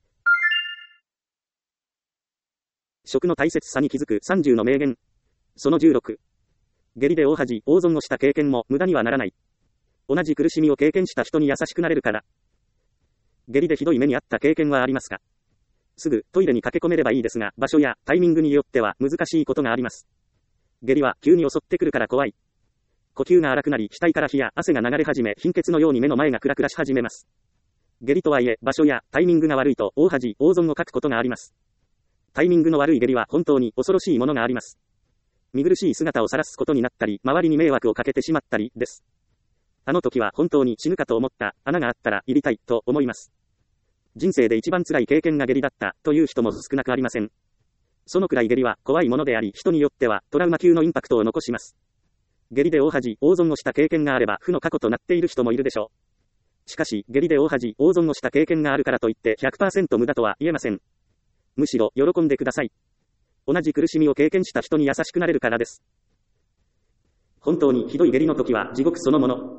食の大切さに気づく30の名言。その16。下痢で大恥、大損をした経験も無駄にはならない。同じ苦しみを経験した人に優しくなれるから。下痢でひどい目にあった経験はありますか？すぐトイレに駆け込めればいいですが、場所やタイミングによっては難しいことがあります。下痢は急に襲ってくるから怖い。呼吸が荒くなり、額から火や汗が流れ始め、貧血のように目の前がクラクラし始めます。下痢とはいえ、場所やタイミングが悪いと大恥、大損を書くことがあります。タイミングの悪い下痢は本当に恐ろしいものがあります。見苦しい姿を晒すことになったり、周りに迷惑をかけてしまったりです。あの時は本当に死ぬかと思った、穴があったら入りたいと思います。人生で一番辛い経験が下痢だったという人も少なくありません。そのくらい下痢は怖いものであり、人によってはトラウマ級のインパクトを残します。下痢で大恥、大損をした経験があれば負の過去となっている人もいるでしょう。しかし、下痢で大恥、大損をした経験があるからといって 100% 無駄とは言えません。むしろ喜んでください。同じ苦しみを経験した人に優しくなれるからです。本当にひどい下痢の時は地獄そのもの。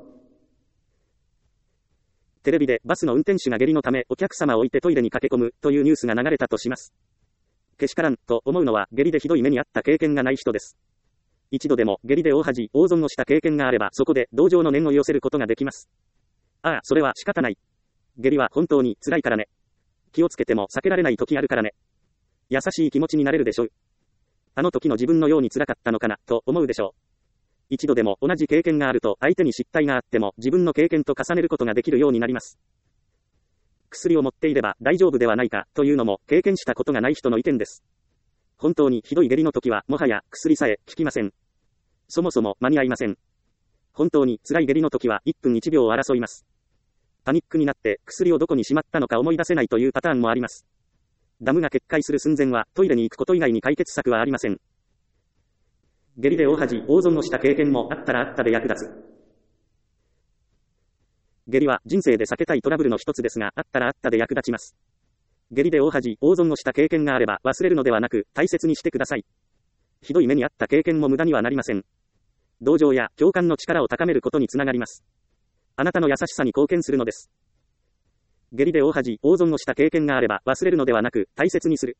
テレビでバスの運転手が下痢のためお客様を置いてトイレに駆け込むというニュースが流れたとします。けしからんと思うのは下痢でひどい目にあった経験がない人です。一度でも下痢で大恥、大損をした経験があればそこで同情の念を寄せることができます。ああ、それは仕方ない。下痢は本当に辛いからね。気をつけても避けられない時あるからね。優しい気持ちになれるでしょう。あの時の自分のように辛かったのかなと思うでしょう。一度でも同じ経験があると相手に失態があっても自分の経験と重ねることができるようになります。薬を持っていれば大丈夫ではないかというのも経験したことがない人の意見です。本当にひどい下痢の時はもはや薬さえ効きません。そもそも間に合いません。本当に辛い下痢の時は1分1秒を争います。パニックになって薬をどこにしまったのか思い出せないというパターンもあります。ダムが決壊する寸前はトイレに行くこと以外に解決策はありません。下痢で大恥、大損をした経験もあったらあったで役立つ。下痢は人生で避けたいトラブルの一つですが、あったらあったで役立ちます。下痢で大恥、大損をした経験があれば忘れるのではなく大切にしてください。ひどい目にあった経験も無駄にはなりません。同情や共感の力を高めることにつながります。あなたの優しさに貢献するのです。下痢で大恥、大損をした経験があれば忘れるのではなく大切にする。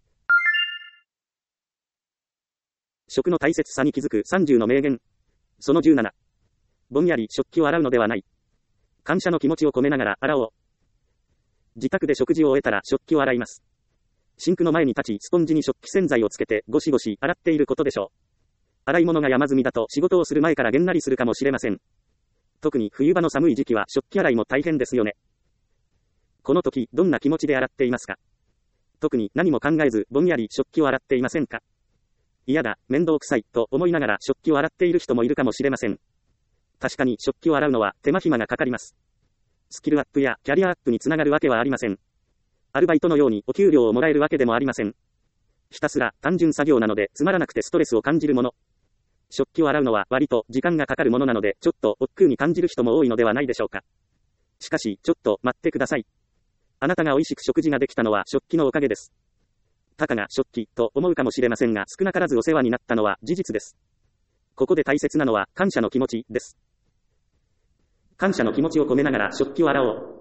食の大切さに気づく30の名言。その17。ぼんやり食器を洗うのではない。感謝の気持ちを込めながら洗おう。自宅で食事を終えたら食器を洗います。シンクの前に立ちスポンジに食器洗剤をつけてゴシゴシ洗っていることでしょう。洗い物が山積みだと仕事をする前からげんなりするかもしれません。特に冬場の寒い時期は食器洗いも大変ですよね。この時どんな気持ちで洗っていますか？特に何も考えずぼんやり食器を洗っていませんか？嫌だ、面倒くさいと思いながら食器を洗っている人もいるかもしれません。確かに食器を洗うのは手間暇がかかります。スキルアップやキャリアアップにつながるわけはありません。アルバイトのようにお給料をもらえるわけでもありません。ひたすら単純作業なのでつまらなくてストレスを感じるもの。食器を洗うのは割と時間がかかるものなのでちょっと億劫に感じる人も多いのではないでしょうか。しかしちょっと待ってください。あなたが美味しく食事ができたのは食器のおかげです。たかが食器と思うかもしれませんが少なからずお世話になったのは事実です。ここで大切なのは感謝の気持ちです。感謝の気持ちを込めながら食器を洗おう。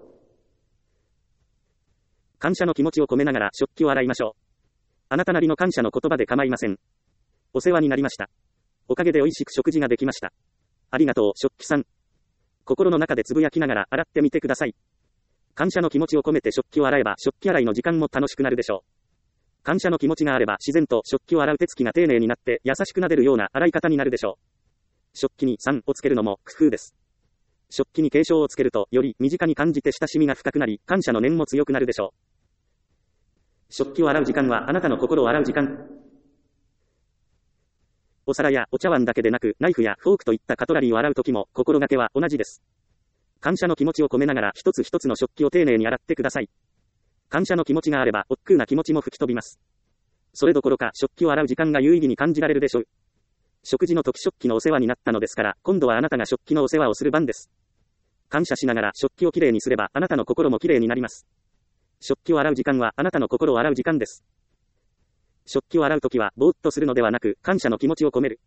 感謝の気持ちを込めながら食器を洗いましょう。あなたなりの感謝の言葉で構いません。お世話になりました。おかげで美味しく食事ができました。ありがとう食器さん。心の中でつぶやきながら洗ってみてください。 感謝の気持ちを込めて食器を洗えば食器洗いの時間も楽しくなるでしょう。感謝の気持ちがあれば自然と食器を洗う手つきが丁寧になって優しく撫でるような洗い方になるでしょう。食器に3をつけるのも工夫です。食器に敬称をつけるとより身近に感じて親しみが深くなり感謝の念も強くなるでしょう。食器を洗う時間はあなたの心を洗う時間。お皿やお茶碗だけでなくナイフやフォークといったカトラリーを洗うときも心がけは同じです。感謝の気持ちを込めながら一つ一つの食器を丁寧に洗ってください。感謝の気持ちがあれば億劫な気持ちも吹き飛びます。それどころか食器を洗う時間が有意義に感じられるでしょう。食事の時食器のお世話になったのですから今度はあなたが食器のお世話をする番です。感謝しながら食器をきれいにすればあなたの心もきれいになります。食器を洗う時間はあなたの心を洗う時間です。食器を洗うときはぼーっとするのではなく感謝の気持ちを込める。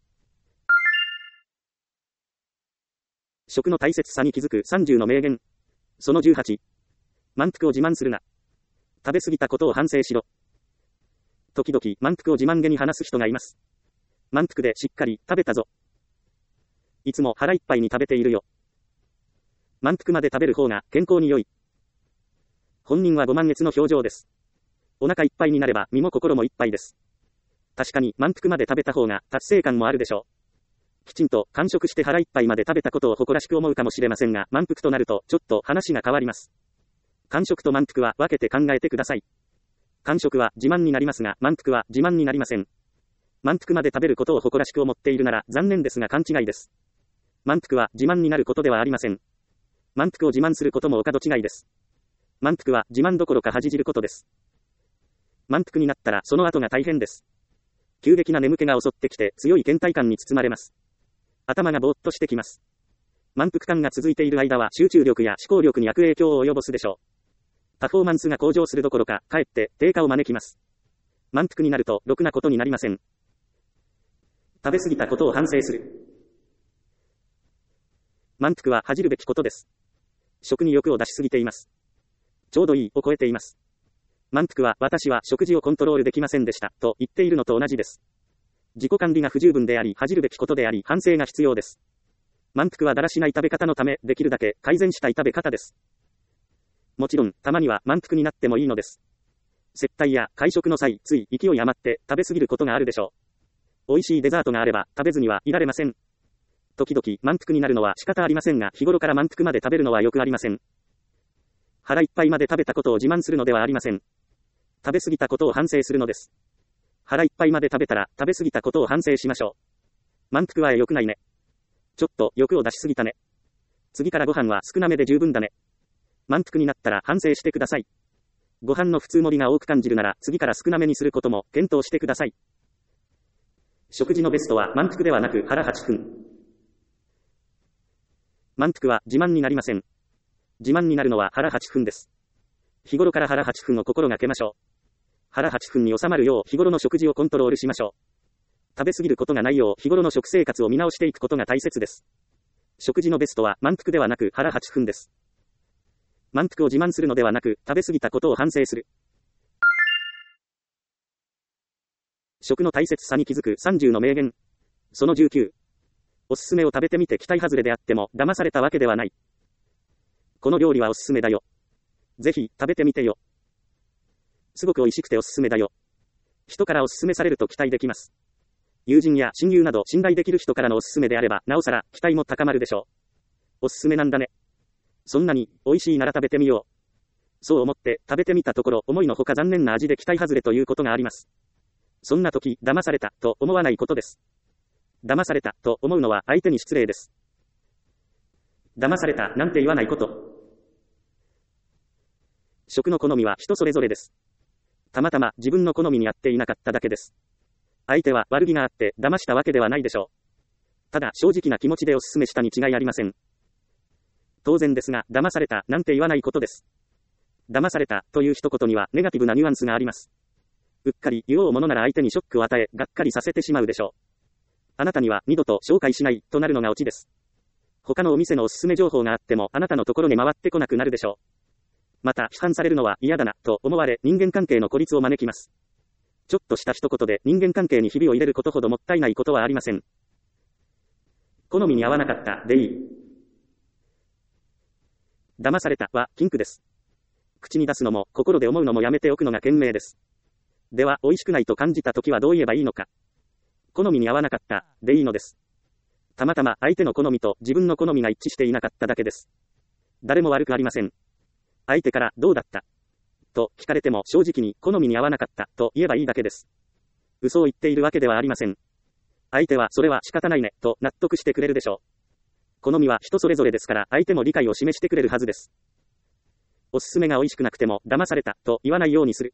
食の大切さに気づく30の名言。その18。満腹を自慢するな。食べ過ぎたことを反省しろ。時々満腹を自慢げに話す人がいます。満腹でしっかり食べたぞ。いつも腹いっぱいに食べているよ。満腹まで食べる方が健康に良い。本人はご満悦の表情です。お腹いっぱいになれば身も心もいっぱいです。確かに満腹まで食べた方が達成感もあるでしょう。きちんと完食して腹いっぱいまで食べたことを誇らしく思うかもしれませんが満腹となるとちょっと話が変わります。完食と満腹は分けて考えてください。完食は自慢になりますが満腹は自慢になりません。満腹まで食べることを誇らしく思っているなら残念ですが勘違いです。満腹は自慢になることではありません。満腹を自慢することもお門違いです。満腹は自慢どころか恥じることです。満腹になったらその後が大変です。急激な眠気が襲ってきて強い倦怠感に包まれます。頭がぼーっとしてきます。満腹感が続いている間は集中力や思考力に悪影響を及ぼすでしょう。パフォーマンスが向上するどころかかえって低下を招きます。満腹になるとろくなことになりません。食べ過ぎたことを反省する。満腹は恥じるべきことです。食に欲を出しすぎています。ちょうどいいを超えています。満腹は私は食事をコントロールできませんでしたと言っているのと同じです。自己管理が不十分であり恥じるべきことであり反省が必要です。満腹はだらしない食べ方のためできるだけ改善したい食べ方です。もちろんたまには満腹になってもいいのです。接待や会食の際つい勢い余って食べ過ぎることがあるでしょう。美味しいデザートがあれば食べずにはいられません。時々満腹になるのは仕方ありませんが日頃から満腹まで食べるのはよくありません。腹いっぱいまで食べたことを自慢するのではありません。食べ過ぎたことを反省するのです。腹いっぱいまで食べたら食べ過ぎたことを反省しましょう。満腹は良くないね。ちょっと欲を出しすぎたね。次からご飯は少なめで十分だね。満腹になったら反省してください。ご飯の普通盛りが多く感じるなら次から少なめにすることも検討してください。食事のベストは満腹ではなく腹8分。満腹は自慢になりません。自慢になるのは腹8分です。日頃から腹8分を心がけましょう。腹8分に収まるよう日頃の食事をコントロールしましょう。食べ過ぎることがないよう日頃の食生活を見直していくことが大切です。食事のベストは満腹ではなく腹8分です。満腹を自慢するのではなく食べ過ぎたことを反省する。食の大切さに気づく30の名言。その19。おすすめを食べてみて期待外れであっても騙されたわけではない。この料理はおすすめだよ。ぜひ食べてみてよ。すごく美味しくておすすめだよ。人からおすすめされると期待できます。友人や親友など信頼できる人からのおすすめであればなおさら期待も高まるでしょう。おすすめなんだね。そんなに美味しいなら食べてみよう。そう思って食べてみたところ思いのほか残念な味で期待外れということがあります。そんな時騙されたと思わないことです。騙されたと思うのは相手に失礼です。騙されたなんて言わないこと。食の好みは人それぞれです。たまたま自分の好みに合っていなかっただけです。相手は悪気があって騙したわけではないでしょう。ただ正直な気持ちでお勧めしたに違いありません。当然ですが騙されたなんて言わないことです。騙されたという一言にはネガティブなニュアンスがあります。うっかり言おうものなら相手にショックを与えがっかりさせてしまうでしょう。あなたには二度と紹介しないとなるのがオチです。他のお店のおすすめ情報があってもあなたのところに回ってこなくなるでしょう。また批判されるのは嫌だなと思われ人間関係の孤立を招きます。ちょっとした一言で人間関係にひびを入れることほどもったいないことはありません。好みに合わなかったでいい。騙されたは禁句です。 口に出すのも、心で思うのもやめておくのが賢明です。では、美味しくないと感じたときはどう言えばいいのか。好みに合わなかった、でいいのです。たまたま相手の好みと自分の好みが一致していなかっただけです。誰も悪くありません。相手から、どうだったと聞かれても正直に好みに合わなかったと言えばいいだけです。嘘を言っているわけではありません。相手はそれは仕方ないねと納得してくれるでしょう。好みは人それぞれですから相手も理解を示してくれるはずです。おすすめが美味しくなくても騙されたと言わないようにする。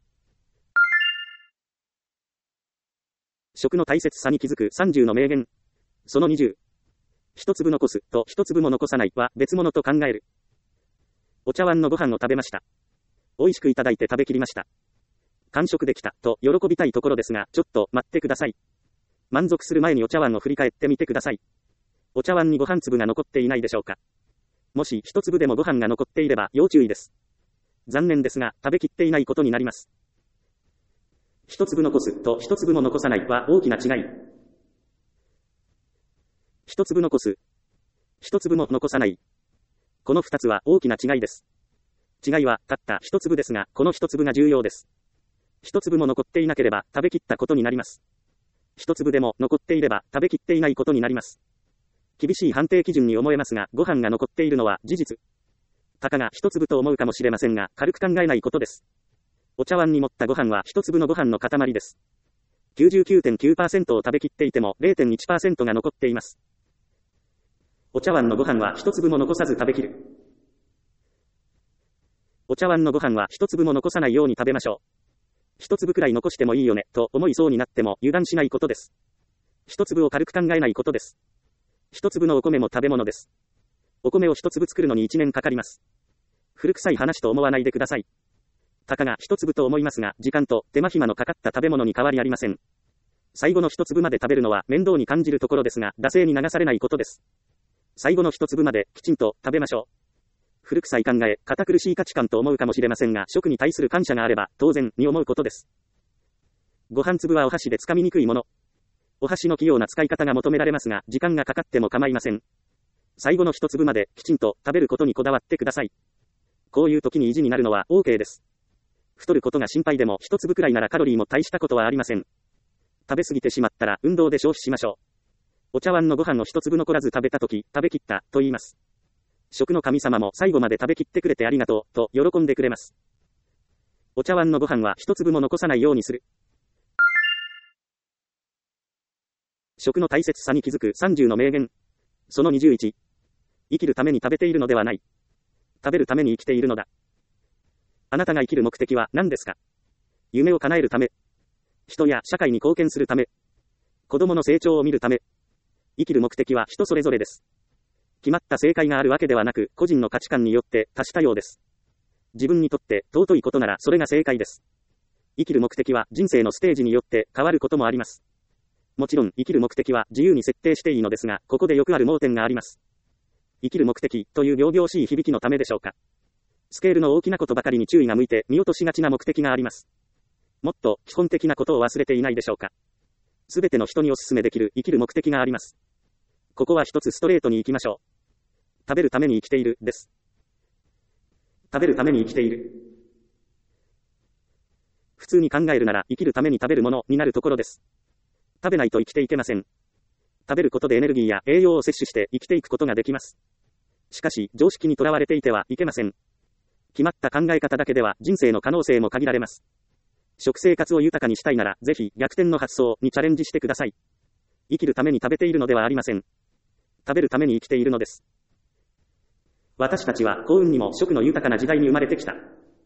食の大切さに気づく30の名言。その20。一粒残すと一粒も残さないは別物と考える。お茶碗のご飯を食べました。美味しくいただいて食べきりました。完食できたと喜びたいところですが、ちょっと待ってください。満足する前にお茶碗を振り返ってみてください。お茶碗にご飯粒が残っていないでしょうか。もし一粒でもご飯が残っていれば要注意です。残念ですが、食べきっていないことになります。一粒残すと一粒も残さないは大きな違い。一粒残す。一粒も残さない。この二つは大きな違いです。違いはたった一粒ですが、この一粒が重要です。一粒も残っていなければ食べきったことになります。一粒でも残っていれば食べきっていないことになります。厳しい判定基準に思えますが、ご飯が残っているのは事実。たかが一粒と思うかもしれませんが、軽く考えないことです。お茶碗に盛ったご飯は一粒のご飯の塊です。99.9% を食べきっていても 0.1% が残っています。お茶碗のご飯は一粒も残さず食べきる。お茶碗のご飯は一粒も残さないように食べましょう。一粒くらい残してもいいよね、と思いそうになっても油断しないことです。一粒を軽く考えないことです。一粒のお米も食べ物です。お米を一粒作るのに1年かかります。古臭い話と思わないでください。たかが一粒と思いますが、時間と手間暇のかかった食べ物に変わりありません。最後の一粒まで食べるのは面倒に感じるところですが、惰性に流されないことです。最後の一粒まできちんと食べましょう。古臭い考え、堅苦しい価値観と思うかもしれませんが、食に対する感謝があれば当然に思うことです。ご飯粒はお箸で掴みにくいもの。お箸の器用な使い方が求められますが、時間がかかっても構いません。最後の一粒まできちんと食べることにこだわってください。こういう時に意地になるのは OK です。太ることが心配でも一粒くらいならカロリーも大したことはありません。食べ過ぎてしまったら運動で消費しましょう。お茶碗のご飯を一粒残らず食べた時、食べきったと言います。食の神様も最後まで食べきってくれてありがとうと喜んでくれます。お茶碗のご飯は一粒も残さないようにする。食の大切さに気づく30の名言。その21。生きるために食べているのではない。食べるために生きているのだ。あなたが生きる目的は何ですか？夢を叶えるため。人や社会に貢献するため。子供の成長を見るため。生きる目的は人それぞれです。決まった正解があるわけではなく、個人の価値観によって多種多様です。自分にとって尊いことならそれが正解です。生きる目的は人生のステージによって変わることもあります。もちろん生きる目的は自由に設定していいのですが、ここでよくある盲点があります。生きる目的という仰々しい響きのためでしょうか。スケールの大きなことばかりに注意が向いて見落としがちな目的があります。もっと基本的なことを忘れていないでしょうか。すべての人にお勧めできる生きる目的があります。ここは一つストレートに行きましょう。食べるために生きている、です。食べるために生きている。普通に考えるなら生きるために食べるものになるところです。食べないと生きていけません。食べることでエネルギーや栄養を摂取して生きていくことができます。しかし、常識にとらわれていてはいけません。決まった考え方だけでは人生の可能性も限られます。食生活を豊かにしたいなら、ぜひ逆転の発想にチャレンジしてください。生きるために食べているのではありません。食べるために生きているのです。私たちは幸運にも食の豊かな時代に生まれてきた。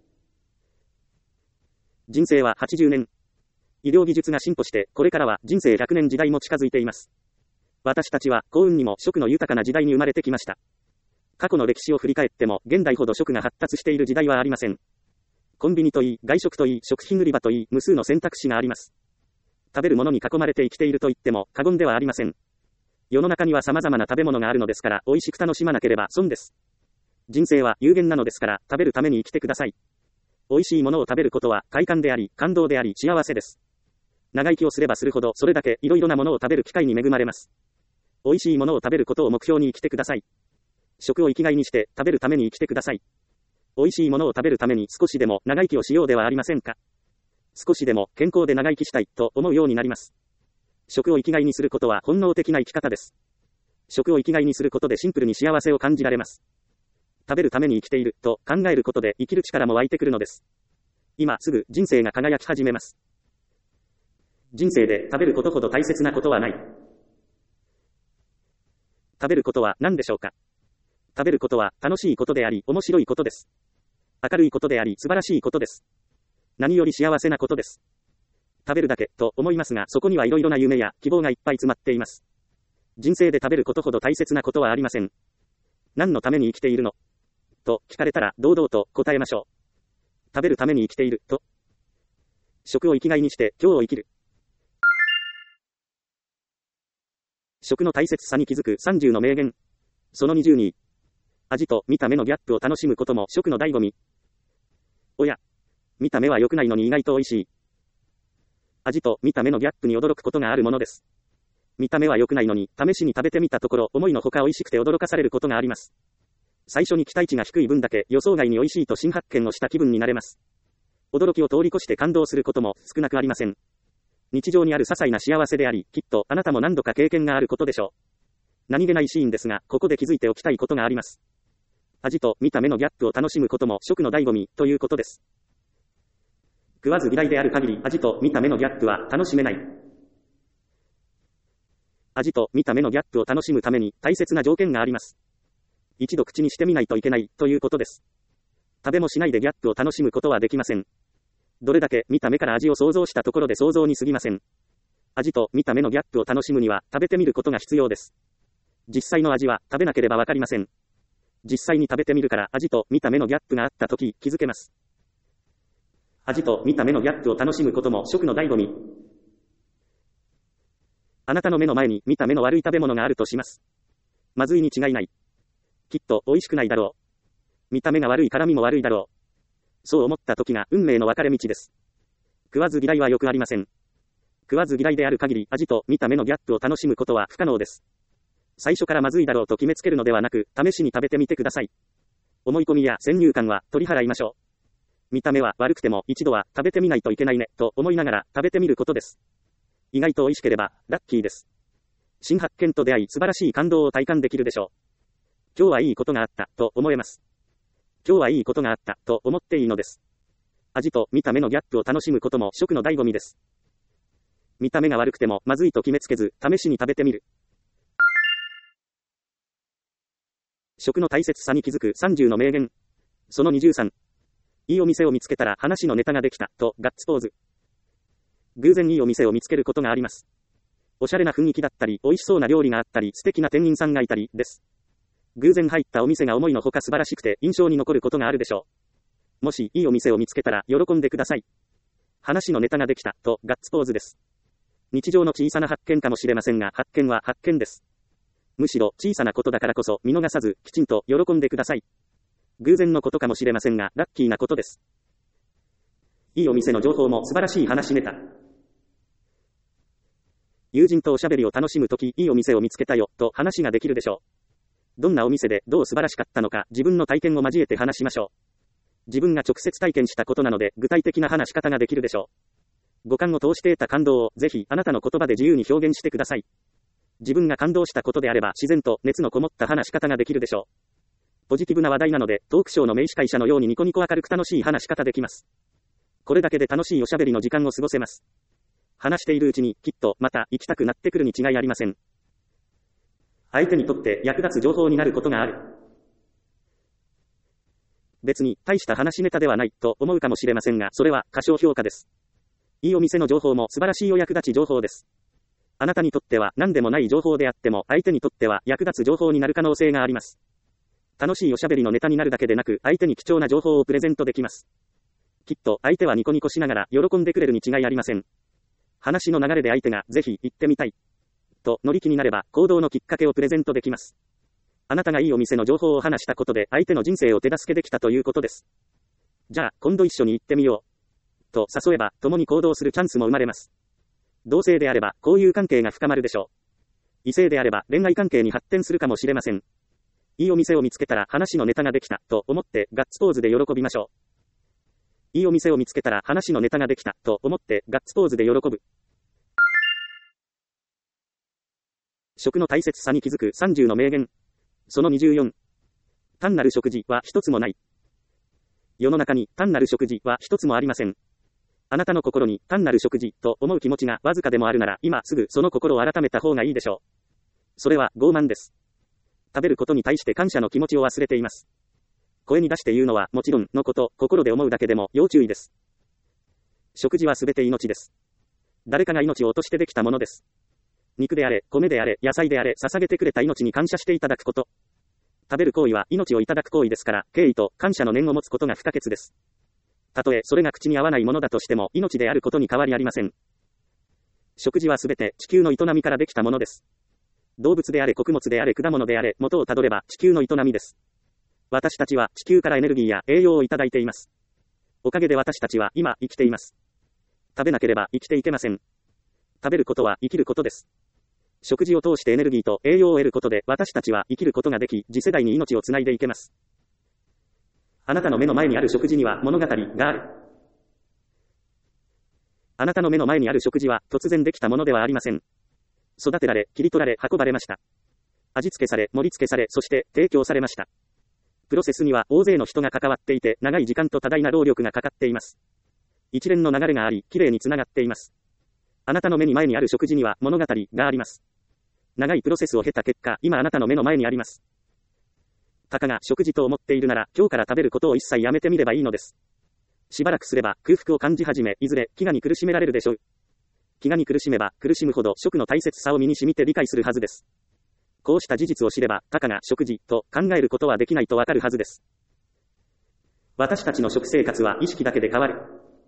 人生は80年。医療技術が進歩して、これからは人生100年時代も近づいています。私たちは幸運にも食の豊かな時代に生まれてきました。過去の歴史を振り返っても、現代ほど食が発達している時代はありません。コンビニといい、外食といい、食品売り場といい、無数の選択肢があります。食べるものに囲まれて生きていると言っても過言ではありません。世の中には様々な食べ物があるのですから、美味しく楽しまなければ損です。人生は有限なのですから、食べるために生きてください。美味しいものを食べることは快感であり、感動であり、幸せです。長生きをすればするほど、それだけいろいろなものを食べる機会に恵まれます。美味しいものを食べることを目標に生きてください。食を生きがいにして食べるために生きてください。 美味しいものを食べるために少しでも長生きをしようではありませんか。少しでも健康で長生きしたいと思うようになります。食を生きがいにすることは本能的な生き方です。食を生きがいにすることでシンプルに幸せを感じられます。食べるために生きていると考えることで生きる力も湧いてくるのです。今すぐ人生が輝き始めます。人生で食べることほど大切なことはない。食べることは何でしょうか。食べることは楽しいことであり面白いことです。明るいことであり素晴らしいことです。何より幸せなことです。食べるだけと思いますが、そこにはいろいろな夢や希望がいっぱい詰まっています。人生で食べることほど大切なことはありません。何のために生きているのと聞かれたら堂々と答えましょう。食べるために生きていると。食を生きがいにして今日を生きる。食の大切さに気づく30の名言。その20に、味と見た目のギャップを楽しむことも食の醍醐味。おや、見た目は良くないのに意外と美味しい。味と見た目のギャップに驚くことがあるものです。見た目は良くないのに試しに食べてみたところ思いのほか美味しくて驚かされることがあります。最初に期待値が低い分だけ予想外に美味しいと新発見をした気分になれます。驚きを通り越して感動することも少なくありません。日常にある些細な幸せであり、きっとあなたも何度か経験があることでしょう。何気ないシーンですが、ここで気づいておきたいことがあります。味と見た目のギャップを楽しむことも食の醍醐味ということです。食わず嫌いである限り味と見た目のギャップは楽しめない。味と見た目のギャップを楽しむために大切な条件があります。一度口にしてみないといけないということです。食べもしないでギャップを楽しむことはできません。どれだけ見た目から味を想像したところで想像に過ぎません。味と見た目のギャップを楽しむには食べてみることが必要です。実際の味は食べなければわかりません。実際に食べてみるから味と見た目のギャップがあったとき気づけます。味と見た目のギャップを楽しむことも食の醍醐味。あなたの目の前に見た目の悪い食べ物があるとします。まずいに違いない。きっと美味しくないだろう。見た目が悪いから身も悪いだろう。そう思った時が運命の分かれ道です。食わず嫌いはよくありません。食わず嫌いである限り味と見た目のギャップを楽しむことは不可能です。最初からまずいだろうと決めつけるのではなく、試しに食べてみてください。思い込みや先入観は取り払いましょう。見た目は悪くても一度は食べてみないといけないねと思いながら食べてみることです。意外と美味しければラッキーです。新発見と出会い素晴らしい感動を体感できるでしょう。今日はいいことがあったと思えます。今日はいいことがあったと思っていいのです。味と見た目のギャップを楽しむことも食の醍醐味です。見た目が悪くてもまずいと決めつけず試しに食べてみる。食の大切さに気づく30の名言。その23。いいお店を見つけたら話のネタができたとガッツポーズ。偶然いいお店を見つけることがあります。おしゃれな雰囲気だったり、美味しそうな料理があったり、素敵な店員さんがいたりです。偶然入ったお店が思いのほか素晴らしくて印象に残ることがあるでしょう。もしいいお店を見つけたら喜んでください。話のネタができたとガッツポーズです。日常の小さな発見かもしれませんが、発見は発見です。むしろ小さなことだからこそ見逃さずきちんと喜んでください。偶然のことかもしれませんが、ラッキーなことです。いいお店の情報も素晴らしい話ネタ。友人とおしゃべりを楽しむとき、いいお店を見つけたよと話ができるでしょう。どんなお店でどう素晴らしかったのか、自分の体験を交えて話しましょう。自分が直接体験したことなので、具体的な話し方ができるでしょう。五感を通して得た感動を、ぜひあなたの言葉で自由に表現してください。自分が感動したことであれば、自然と熱のこもった話し方ができるでしょう。ポジティブな話題なので、トークショーの名司会者のようにニコニコ明るく楽しい話し方できます。これだけで楽しいおしゃべりの時間を過ごせます。話しているうちに、きっとまた行きたくなってくるに違いありません。相手にとって役立つ情報になることがある。別に大した話ネタではないと思うかもしれませんが、それは過小評価です。いいお店の情報も素晴らしいお役立ち情報です。あなたにとっては何でもない情報であっても、相手にとっては役立つ情報になる可能性があります。楽しいおしゃべりのネタになるだけでなく、相手に貴重な情報をプレゼントできます。きっと相手はニコニコしながら喜んでくれるに違いありません。話の流れで相手がぜひ行ってみたいと乗り気になれば行動のきっかけをプレゼントできます。あなたがいいお店の情報を話したことで相手の人生を手助けできたということです。じゃあ今度一緒に行ってみようと誘えば共に行動するチャンスも生まれます。同性であれば交友関係が深まるでしょう。異性であれば恋愛関係に発展するかもしれません。 いいお店を見つけたら話のネタができたと思ってガッツポーズで喜びましょう。いいお店を見つけたら話のネタができたと思ってガッツポーズで喜ぶ。食の大切さに気づく30の名言。その24。単なる食事は一つもない。世の中に単なる食事は一つもありません。あなたの心に単なる食事と思う気持ちがわずかでもあるなら今すぐその心を改めた方がいいでしょう。それは傲慢です。食べることに対して感謝の気持ちを忘れています。声に出して言うのはもちろんのこと、心で思うだけでも要注意です。食事はすべて命です。誰かが命を落としてできたものです。肉であれ、米であれ、野菜であれ、捧げてくれた命に感謝していただくこと。食べる行為は命をいただく行為ですから、敬意と感謝の念を持つことが不可欠です。たとえそれが口に合わないものだとしても、命であることに変わりありません。食事はすべて地球の営みからできたものです。動物であれ、穀物であれ、果物であれ、元をたどれば地球の営みです。私たちは地球からエネルギーや栄養をいただいています。おかげで私たちは今生きています。食べなければ生きていけません。食べることは生きることです。食事を通してエネルギーと栄養を得ることで私たちは生きることができ、次世代に命をつないでいけます。あなたの目の前にある食事には物語がある。あなたの目の前にある食事は突然できたものではありません。育てられ、切り取られ、運ばれました。味付けされ、盛り付けされ、そして提供されました。プロセスには大勢の人が関わっていて、長い時間と多大な労力がかかっています。一連の流れがあり、きれいにつながっています。あなたの目に前にある食事には物語があります。長いプロセスを経た結果、今あなたの目の前にあります。たかが食事と思っているなら、今日から食べることを一切やめてみればいいのです。しばらくすれば空腹を感じ始め、いずれ飢餓に苦しめられるでしょう。飢餓に苦しめば苦しむほど食の大切さを身に染みて理解するはずです。こうした事実を知れば、たかが食事と考えることはできないとわかるはずです。私たちの食生活は意識だけで変わる。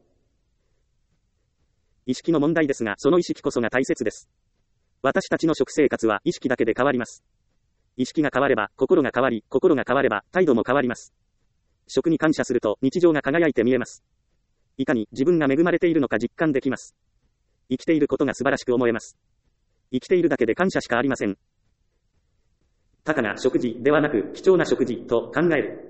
意識の問題ですが、その意識こそが大切です。私たちの食生活は意識だけで変わります。意識が変われば心が変わり、心が変われば態度も変わります。食に感謝すると日常が輝いて見えます。いかに自分が恵まれているのか実感できます。生きていることが素晴らしく思えます。生きているだけで感謝しかありません。たかが食事ではなく貴重な食事と考える。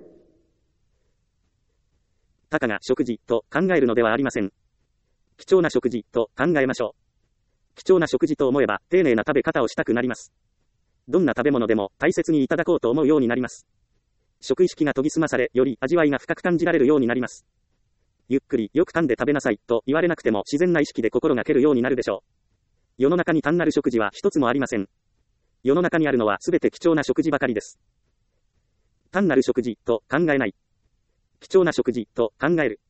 たかが食事と考えるのではありません。貴重な食事と考えましょう。貴重な食事と思えば丁寧な食べ方をしたくなります。どんな食べ物でも大切にいただこうと思うようになります。食意識が研ぎ澄まされ、より味わいが深く感じられるようになります。ゆっくりよく噛んで食べなさいと言われなくても自然な意識で心がけるようになるでしょう。世の中に単なる食事は一つもありません。世の中にあるのはすべて貴重な食事ばかりです。単なる食事と考えない。貴重な食事と考える。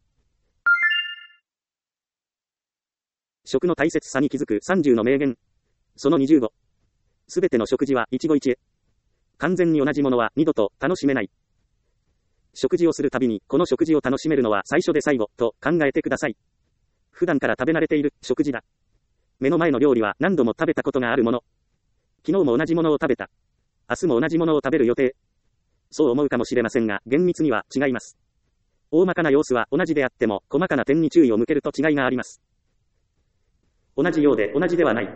食の大切さに気づく30の名言。その25。すべての食事は一期一会。完全に同じものは二度と楽しめない。食事をするたびに、この食事を楽しめるのは最初で最後と考えてください。普段から食べ慣れている食事だ。目の前の料理は何度も食べたことがあるもの。昨日も同じものを食べた。明日も同じものを食べる予定。そう思うかもしれませんが、厳密には違います。大まかな様子は同じであっても、細かな点に注意を向けると違いがあります。同じようで同じではない。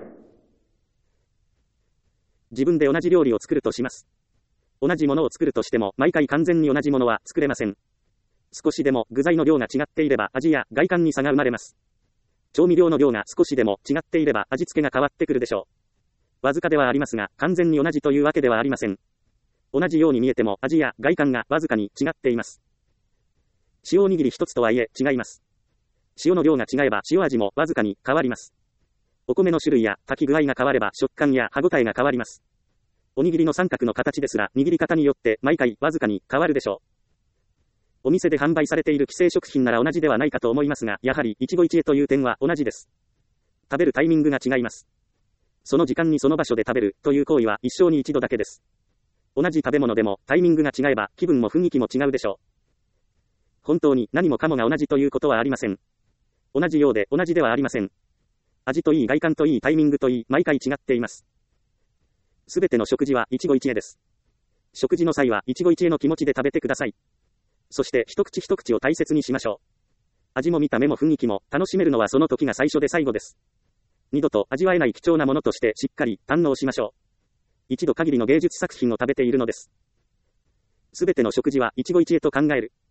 自分で同じ料理を作るとします。同じものを作るとしても、毎回完全に同じものは作れません。少しでも具材の量が違っていれば味や外観に差が生まれます。調味料の量が少しでも違っていれば味付けが変わってくるでしょう。わずかではありますが、完全に同じというわけではありません。同じように見えても味や外観がわずかに違っています。塩おにぎり一つとはいえ違います。塩の量が違えば塩味もわずかに変わります。お米の種類や炊き具合が変われば食感や歯ごたえが変わります。おにぎりの三角の形ですら握り方によって毎回わずかに変わるでしょう。お店で販売されている既製食品なら同じではないかと思いますが、やはり一期一会という点は同じです。食べるタイミングが違います。その時間にその場所で食べるという行為は一生に一度だけです。同じ食べ物でもタイミングが違えば気分も雰囲気も違うでしょう。本当に何もかもが同じということはありません。同じようで同じではありません。味といい外観といいタイミングといい毎回違っています。すべての食事は一期一会です。食事の際は一期一会の気持ちで食べてください。そして一口一口を大切にしましょう。味も見た目も雰囲気も楽しめるのはその時が最初で最後です。二度と味わえない貴重なものとしてしっかり堪能しましょう。一度限りの芸術作品を食べているのです。 すべての食事は一期一会と考える。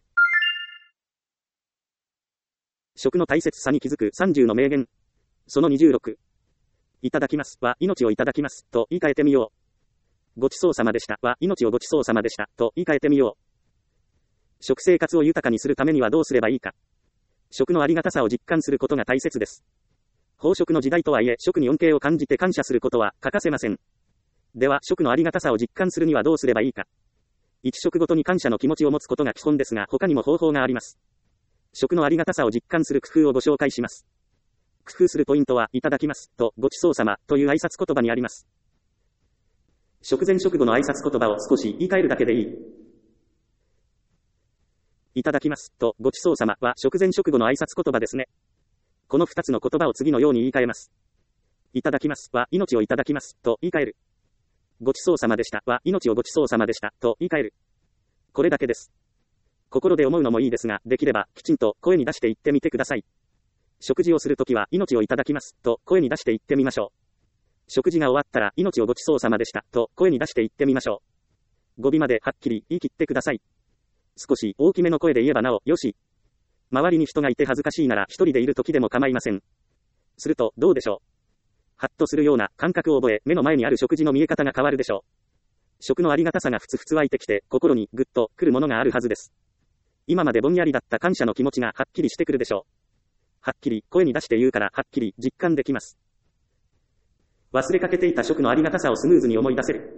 食の大切さに気づく30の名言。その26。いただきますは命をいただきますと言い換えてみよう。ごちそうさまでしたは命をごちそうさまでしたと言い換えてみよう。食生活を豊かにするためにはどうすればいいか。食のありがたさを実感することが大切です。飽食の時代とはいえ、食に恩恵を感じて感謝することは欠かせません。では、食のありがたさを実感するにはどうすればいいか。一食ごとに感謝の気持ちを持つことが基本ですが、他にも方法があります。食のありがたさを実感する工夫をご紹介します。工夫するポイントは、いただきますとごちそうさまという挨拶言葉にあります。食前食後の挨拶言葉を少し言い換えるだけでいい。いただきますとごちそうさまは食前食後の挨拶言葉ですね。この2つの言葉を次のように言い換えます。いただきますは命をいただきますと言い換える。ごちそうさまでしたは命をごちそうさまでしたと言い換える。これだけです。心で思うのもいいですが、できればきちんと声に出して言ってみてください。食事をするときは命をいただきますと声に出して言ってみましょう。食事が終わったら命をごちそうさまでしたと声に出して言ってみましょう。語尾まではっきり言い切ってください。少し大きめの声で言えばなおよし。周りに人がいて恥ずかしいなら一人でいる時でも構いません。するとどうでしょう。ハッとするような感覚を覚え、目の前にある食事の見え方が変わるでしょう。食のありがたさがふつふつ湧いてきて、心にぐっと来るものがあるはずです。今までぼんやりだった感謝の気持ちがはっきりしてくるでしょう。はっきり声に出して言うからはっきり実感できます。忘れかけていた食のありがたさをスムーズに思い出せる。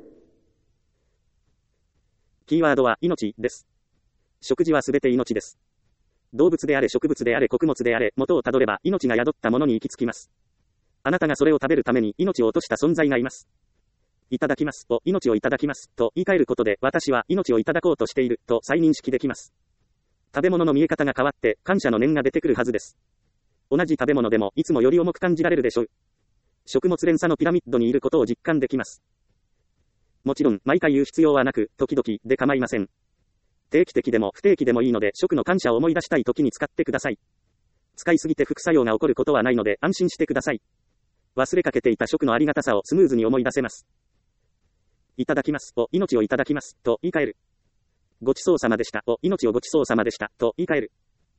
キーワードは命です。食事はすべて命です。動物であれ植物であれ穀物であれ、元をたどれば命が宿ったものに行き着きます。あなたがそれを食べるために命を落とした存在がいます。いただきますを命をいただきますと言い換えることで、私は命をいただこうとしていると再認識できます。食べ物の見え方が変わって感謝の念が出てくるはずです。同じ食べ物でもいつもより重く感じられるでしょう。食物連鎖のピラミッドにいることを実感できます。もちろん毎回言う必要はなく、時々で構いません。定期的でも不定期でもいいので、食の感謝を思い出したい時に使ってください。使いすぎて副作用が起こることはないので安心してください。忘れかけていた食のありがたさをスムーズに思い出せます。いただきますを命をいただきますと言い換える。ごちそうさまでしたを命をごちそうさまでしたと言い換える。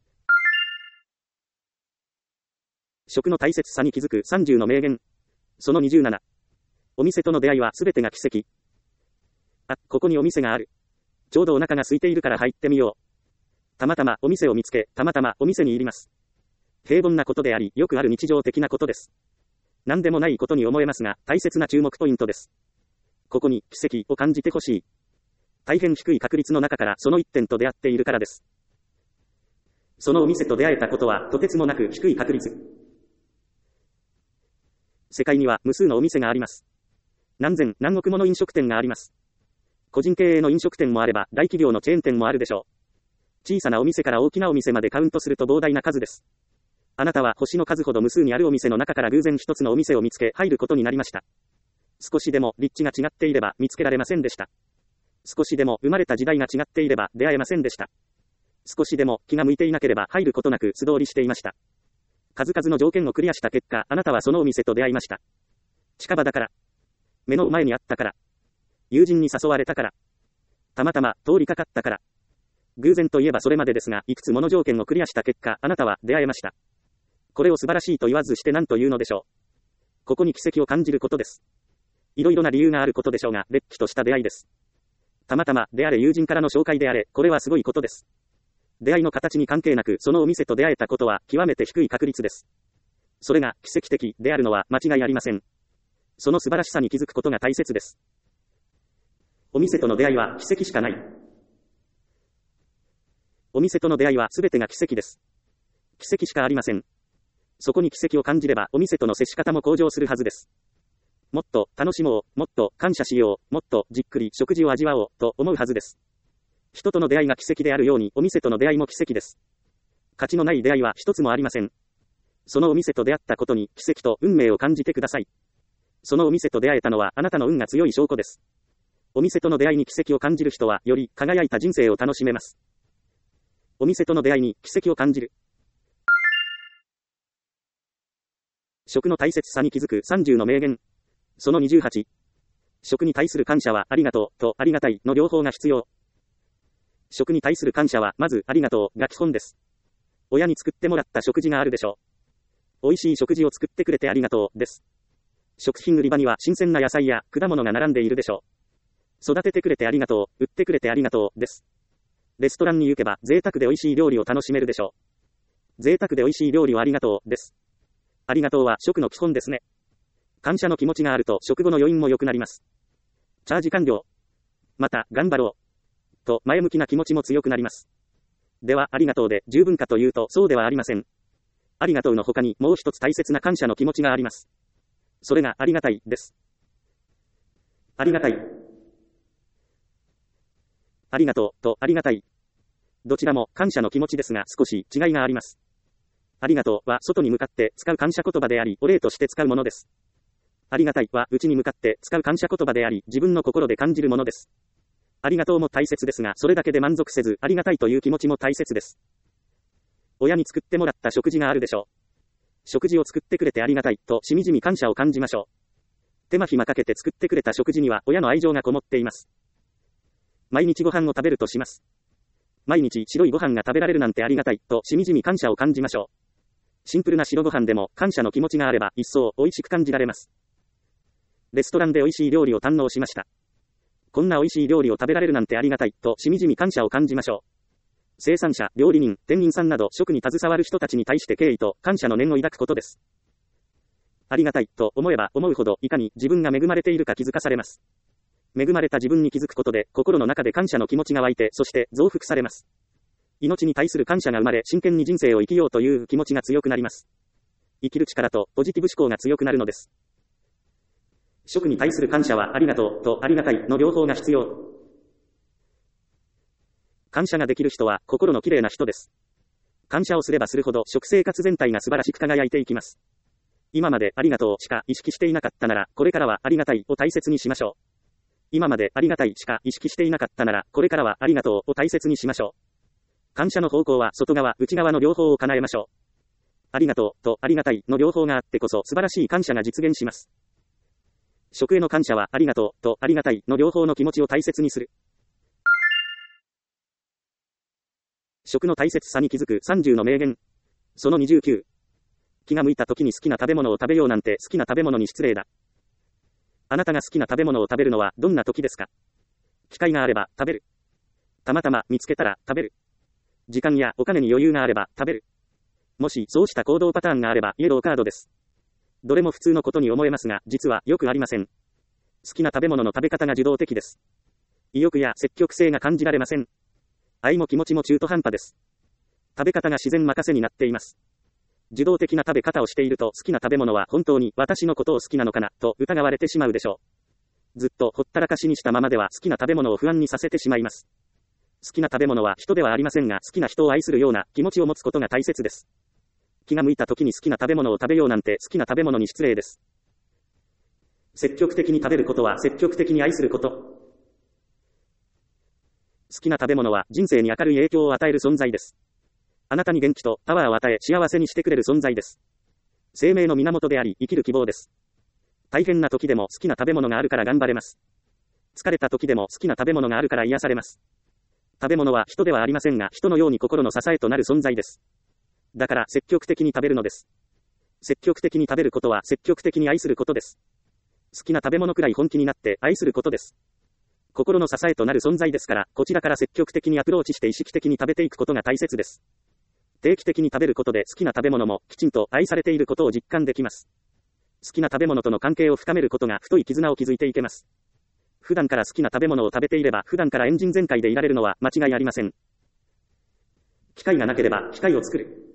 食の大切さに気づく30の名言。その27。お店との出会いはすべてが奇跡。あ、ここにお店がある。ちょうどお腹が空いているから入ってみよう。たまたまお店を見つけ、たまたまお店に入ります。平凡なことであり、よくある日常的なことです。何でもないことに思えますが、大切な注目ポイントです。ここに奇跡を感じてほしい。大変低い確率の中からその一点と出会っているからです。そのお店と出会えたことはとてつもなく低い確率。世界には無数のお店があります。何千何億もの飲食店があります。個人経営の飲食店もあれば大企業のチェーン店もあるでしょう。小さなお店から大きなお店までカウントすると膨大な数です。あなたは星の数ほど無数にあるお店の中から偶然一つのお店を見つけ入ることになりました。少しでも立地が違っていれば見つけられませんでした。少しでも生まれた時代が違っていれば出会えませんでした。少しでも気が向いていなければ入ることなく素通りしていました。数々の条件をクリアした結果、あなたはそのお店と出会いました。近場だから。目の前にあったから。友人に誘われたから。たまたま通りかかったから。偶然といえばそれまでですが、いくつもの条件をクリアした結果、あなたは出会えました。これを素晴らしいと言わずして何と言うのでしょう。ここに奇跡を感じることです。いろいろな理由があることでしょうが、れっきとした出会いです。たまたまであれ友人からの紹介であれ、これはすごいことです。出会いの形に関係なく、そのお店と出会えたことは極めて低い確率です。それが奇跡的であるのは間違いありません。その素晴らしさに気づくことが大切です。お店との出会いは奇跡しかない。お店との出会いは全てが奇跡です。奇跡しかありません。そこに奇跡を感じれば、お店との接し方も向上するはずです。もっと楽しもう、もっと感謝しよう、もっとじっくり食事を味わおうと思うはずです。人との出会いが奇跡であるように、お店との出会いも奇跡です。価値のない出会いは一つもありません。そのお店と出会ったことに奇跡と運命を感じてください。そのお店と出会えたのはあなたの運が強い証拠です。お店との出会いに奇跡を感じる人は、より輝いた人生を楽しめます。お店との出会いに奇跡を感じる。食の大切さに気づく30の名言。その28。食に対する感謝はありがとうとありがたいの両方が必要。 食に対する感謝は、まず、ありがとうが基本です。親に作ってもらった食事があるでしょう。美味しい食事を作ってくれてありがとう、です。食品売り場には新鮮な野菜や果物が並んでいるでしょう。育ててくれてありがとう、売ってくれてありがとう、です。レストランに行けば、贅沢で美味しい料理を楽しめるでしょう。贅沢で美味しい料理をありがとう、です。ありがとうは食の基本ですね。感謝の気持ちがあると食後の余韻も良くなります。チャージ完了。また、頑張ろう。と、前向きな気持ちも強くなります。では、ありがとうで十分かというと、そうではありません。ありがとうの他にもう一つ大切な感謝の気持ちがあります。それが、ありがたい、です。ありがたい。ありがとう、と、ありがたい。どちらも、感謝の気持ちですが、少し違いがあります。ありがとうは、外に向かって使う感謝言葉であり、お礼として使うものです。ありがたいは、内に向かって使う感謝言葉であり、自分の心で感じるものです。ありがとうも大切ですが、それだけで満足せず、ありがたいという気持ちも大切です。親に作ってもらった食事があるでしょう。食事を作ってくれてありがたい、としみじみ感謝を感じましょう。手間暇かけて作ってくれた食事には、親の愛情がこもっています。毎日ご飯を食べるとします。毎日白いご飯が食べられるなんてありがたい、としみじみ感謝を感じましょう。シンプルな白ご飯でも、感謝の気持ちがあれば、一層美味しく感じられます。レストランで美味しい料理を堪能しました。こんな美味しい料理を食べられるなんてありがたい、としみじみ感謝を感じましょう。生産者、料理人、店員さんなど食に携わる人たちに対して敬意と感謝の念を抱くことです。ありがたい、と思えば思うほど、いかに自分が恵まれているか気づかされます。恵まれた自分に気づくことで、心の中で感謝の気持ちが湧いて、そして増幅されます。命に対する感謝が生まれ、真剣に人生を生きようという気持ちが強くなります。生きる力とポジティブ思考が強くなるのです。食に対する感謝はありがとうとありがたいの両方が必要。感謝ができる人は心の綺麗な人です。感謝をすればするほど食生活全体が素晴らしく輝いていきます。今までありがとうしか意識していなかったなら、これからはありがたいを大切にしましょう。今までありがたいしか意識していなかったなら、これからはありがとうを大切にしましょう。感謝の方向は外側、内側の両方を叶えましょう。ありがとうとありがたいの両方があってこそ素晴らしい感謝が実現します。食への感謝はありがとうとありがたいの両方の気持ちを大切にする。食の大切さに気づく30の名言。その29。気が向いた時に好きな食べ物を食べようなんて好きな食べ物に失礼だ。あなたが好きな食べ物を食べるのはどんな時ですか？機会があれば食べる。たまたま見つけたら食べる。時間やお金に余裕があれば食べる。もしそうした行動パターンがあればイエローカードです。どれも普通のことに思えますが、実はよくありません。好きな食べ物の食べ方が受動的です。意欲や積極性が感じられません。愛も気持ちも中途半端です。食べ方が自然任せになっています。受動的な食べ方をしていると、好きな食べ物は本当に私のことを好きなのかなと疑われてしまうでしょう。ずっとほったらかしにしたままでは好きな食べ物を不安にさせてしまいます。好きな食べ物は人ではありませんが、好きな人を愛するような気持ちを持つことが大切です。気が向いた時に好きな食べ物を食べようなんて好きな食べ物に失礼です。積極的に食べることは積極的に愛すること。好きな食べ物は人生に明るい影響を与える存在です。あなたに元気とパワーを与え幸せにしてくれる存在です。生命の源であり生きる希望です。大変な時でも好きな食べ物があるから頑張れます。疲れた時でも好きな食べ物があるから癒されます。食べ物は人ではありませんが、人のように心の支えとなる存在です。だから積極的に食べるのです。積極的に食べることは積極的に愛することです。好きな食べ物くらい本気になって愛することです。心の支えとなる存在ですから、こちらから積極的にアプローチして意識的に食べていくことが大切です。定期的に食べることで好きな食べ物もきちんと愛されていることを実感できます。好きな食べ物との関係を深めることが太い絆を築いていけます。普段から好きな食べ物を食べていれば普段からエンジン全開でいられるのは間違いありません。機会がなければ機会を作る。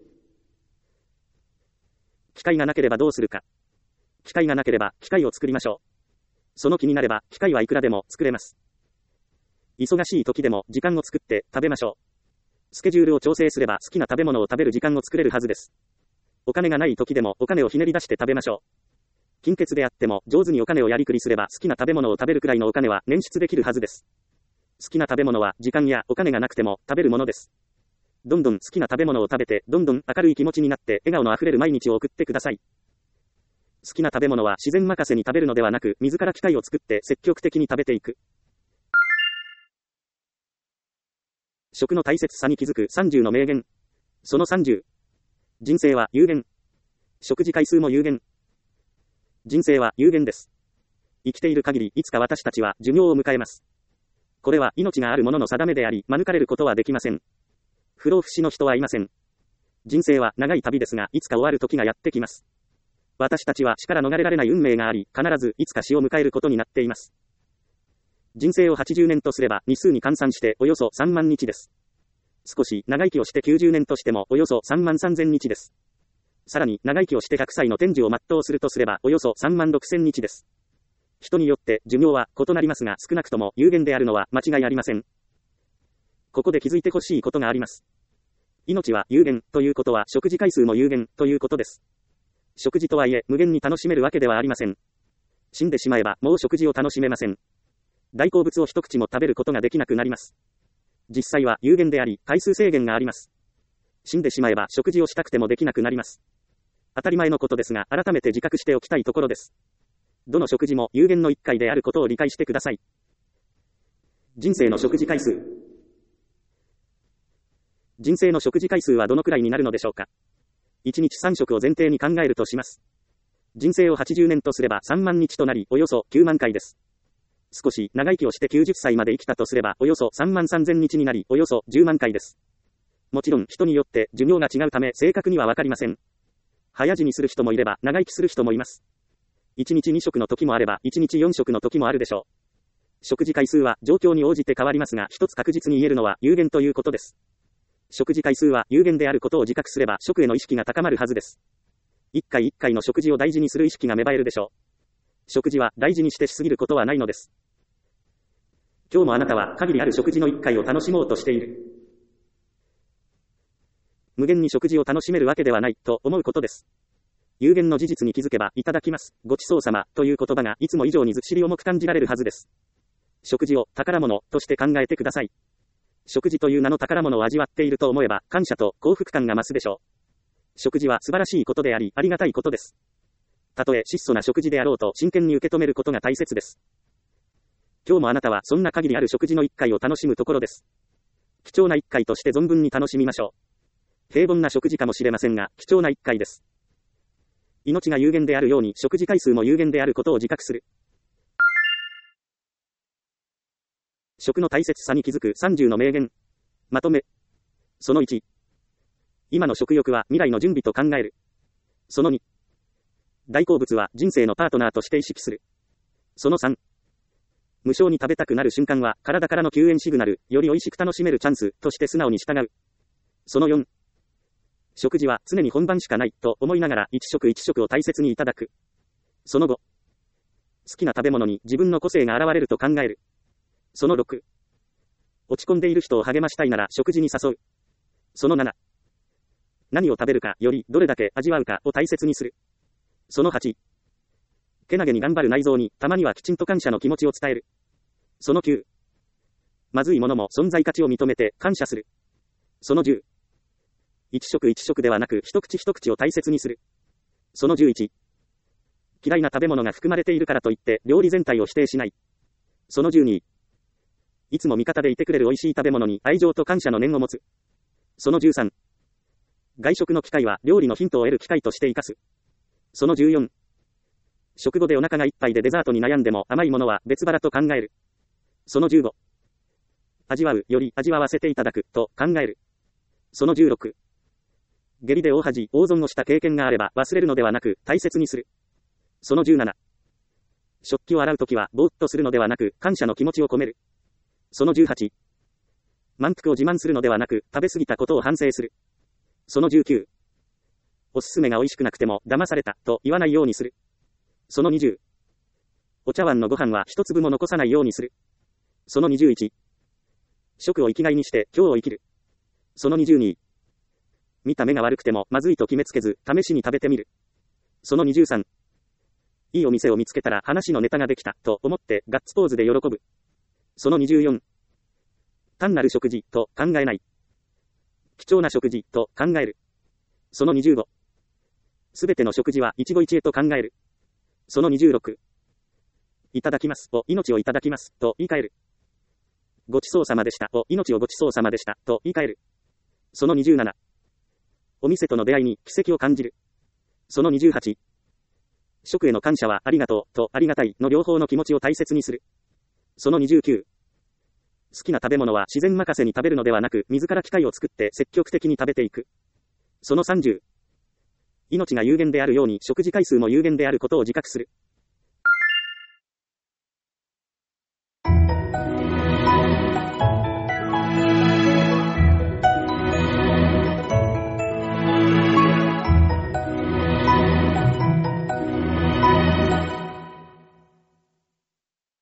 機会がなければどうするか。機会がなければ機会を作りましょう。その気になれば機会はいくらでも作れます。忙しい時でも時間を作って食べましょう。スケジュールを調整すれば好きな食べ物を食べる時間を作れるはずです。お金がない時でもお金をひねり出して食べましょう。金欠であっても上手にお金をやりくりすれば好きな食べ物を食べるくらいのお金は捻出できるはずです。好きな食べ物は時間やお金がなくても食べるものです。どんどん好きな食べ物を食べて、どんどん明るい気持ちになって笑顔のあふれる毎日を送ってください。好きな食べ物は自然任せに食べるのではなく、自ら機会を作って積極的に食べていく。 食の大切さに気づく30の名言。その30。人生は有限。食事回数も有限。人生は有限です。生きている限りいつか私たちは寿命を迎えます。これは命があるものの定めであり、免れることはできません。不老不死の人はいません。人生は長い旅ですが、いつか終わる時がやってきます。私たちは死から逃れられない運命があり、必ずいつか死を迎えることになっています。人生を80年とすれば、日数に換算しておよそ3万日です。少し長生きをして90年としてもおよそ3万3000日です。さらに長生きをして100歳の天寿を全うするとすればおよそ3万6000日です。人によって寿命は異なりますが、少なくとも有限であるのは間違いありません。ここで気づいてほしいことがあります。命は有限ということは食事回数も有限ということです。食事とはいえ無限に楽しめるわけではありません。死んでしまえばもう食事を楽しめません。大好物を一口も食べることができなくなります。実際は有限であり、回数制限があります。死んでしまえば食事をしたくてもできなくなります。当たり前のことですが、改めて自覚しておきたいところです。どの食事も有限の一回であることを理解してください。人生の食事回数。人生の食事回数はどのくらいになるのでしょうか。1日3食を前提に考えるとします。人生を80年とすれば3万日となり、およそ9万回です。少し長生きをして90歳まで生きたとすれば、およそ3万3000日になり、およそ10万回です。もちろん人によって寿命が違うため正確にはわかりません。早死にする人もいれば長生きする人もいます。1日2食の時もあれば1日4食の時もあるでしょう。食事回数は状況に応じて変わりますが、一つ確実に言えるのは有限ということです。食事回数は有限であることを自覚すれば食への意識が高まるはずです。一回一回の食事を大事にする意識が芽生えるでしょう。食事は大事にしてしすぎることはないのです。今日もあなたは限りある食事の一回を楽しもうとしている。無限に食事を楽しめるわけではないと思うことです。有限の事実に気づけば、いただきます、ごちそうさまという言葉がいつも以上にずっしり重く感じられるはずです。食事を宝物として考えてください。食事という名の宝物を味わっていると思えば、感謝と幸福感が増すでしょう。食事は素晴らしいことであり、ありがたいことです。たとえ質素な食事であろうと真剣に受け止めることが大切です。今日もあなたはそんな限りある食事の一回を楽しむところです。貴重な一回として存分に楽しみましょう。平凡な食事かもしれませんが、貴重な一回です。命が有限であるように食事回数も有限であることを自覚する。食の大切さに気づく30の名言。まとめ。その1。今の食欲は未来の準備と考える。その2。大好物は人生のパートナーとして意識する。その3。無償に食べたくなる瞬間は体からの救援シグナル、より美味しく楽しめるチャンスとして素直に従う。その4。食事は常に本番しかないと思いながら一食一食を大切にいただく。その5。好きな食べ物に自分の個性が現れると考える。その6。落ち込んでいる人を励ましたいなら食事に誘う。その7。何を食べるかよりどれだけ味わうかを大切にする。その8。けなげに頑張る内臓にたまにはきちんと感謝の気持ちを伝える。その9。まずいものも存在価値を認めて感謝する。その10。一食一食ではなく一口一口を大切にする。その11。嫌いな食べ物が含まれているからといって料理全体を否定しない。その12。いつも味方でいてくれる美味しい食べ物に愛情と感謝の念を持つ。その13。外食の機会は料理のヒントを得る機会として生かす。その14。食後でお腹がいっぱいでデザートに悩んでも甘いものは別腹と考える。その15。味わうより味わわせていただくと考える。その16。下痢で大恥、大損をした経験があれば忘れるのではなく大切にする。その17。食器を洗うときはぼーっとするのではなく感謝の気持ちを込める。その18。満腹を自慢するのではなく食べ過ぎたことを反省する。その19。おすすめが美味しくなくても騙されたと言わないようにする。その20。お茶碗のご飯は一粒も残さないようにする。その21。食を生きがいにして今日を生きる。その22。見た目が悪くてもまずいと決めつけず試しに食べてみる。その23。いいお店を見つけたら話のネタができたと思ってガッツポーズで喜ぶ。その24。単なる食事と考えない。貴重な食事と考える。その25。すべての食事は一期一会と考える。その26。いただきますを命をいただきますと言い換える。 ごちそうさまでしたを命をごちそうさまでしたと言い換える。その27。お店との出会いに奇跡を感じる。その28。食への感謝はありがとうとありがたいの両方の気持ちを大切にする。その29。好きな食べ物は自然任せに食べるのではなく、自ら機会を作って積極的に食べていく。その30。命が有限であるように食事回数も有限であることを自覚する。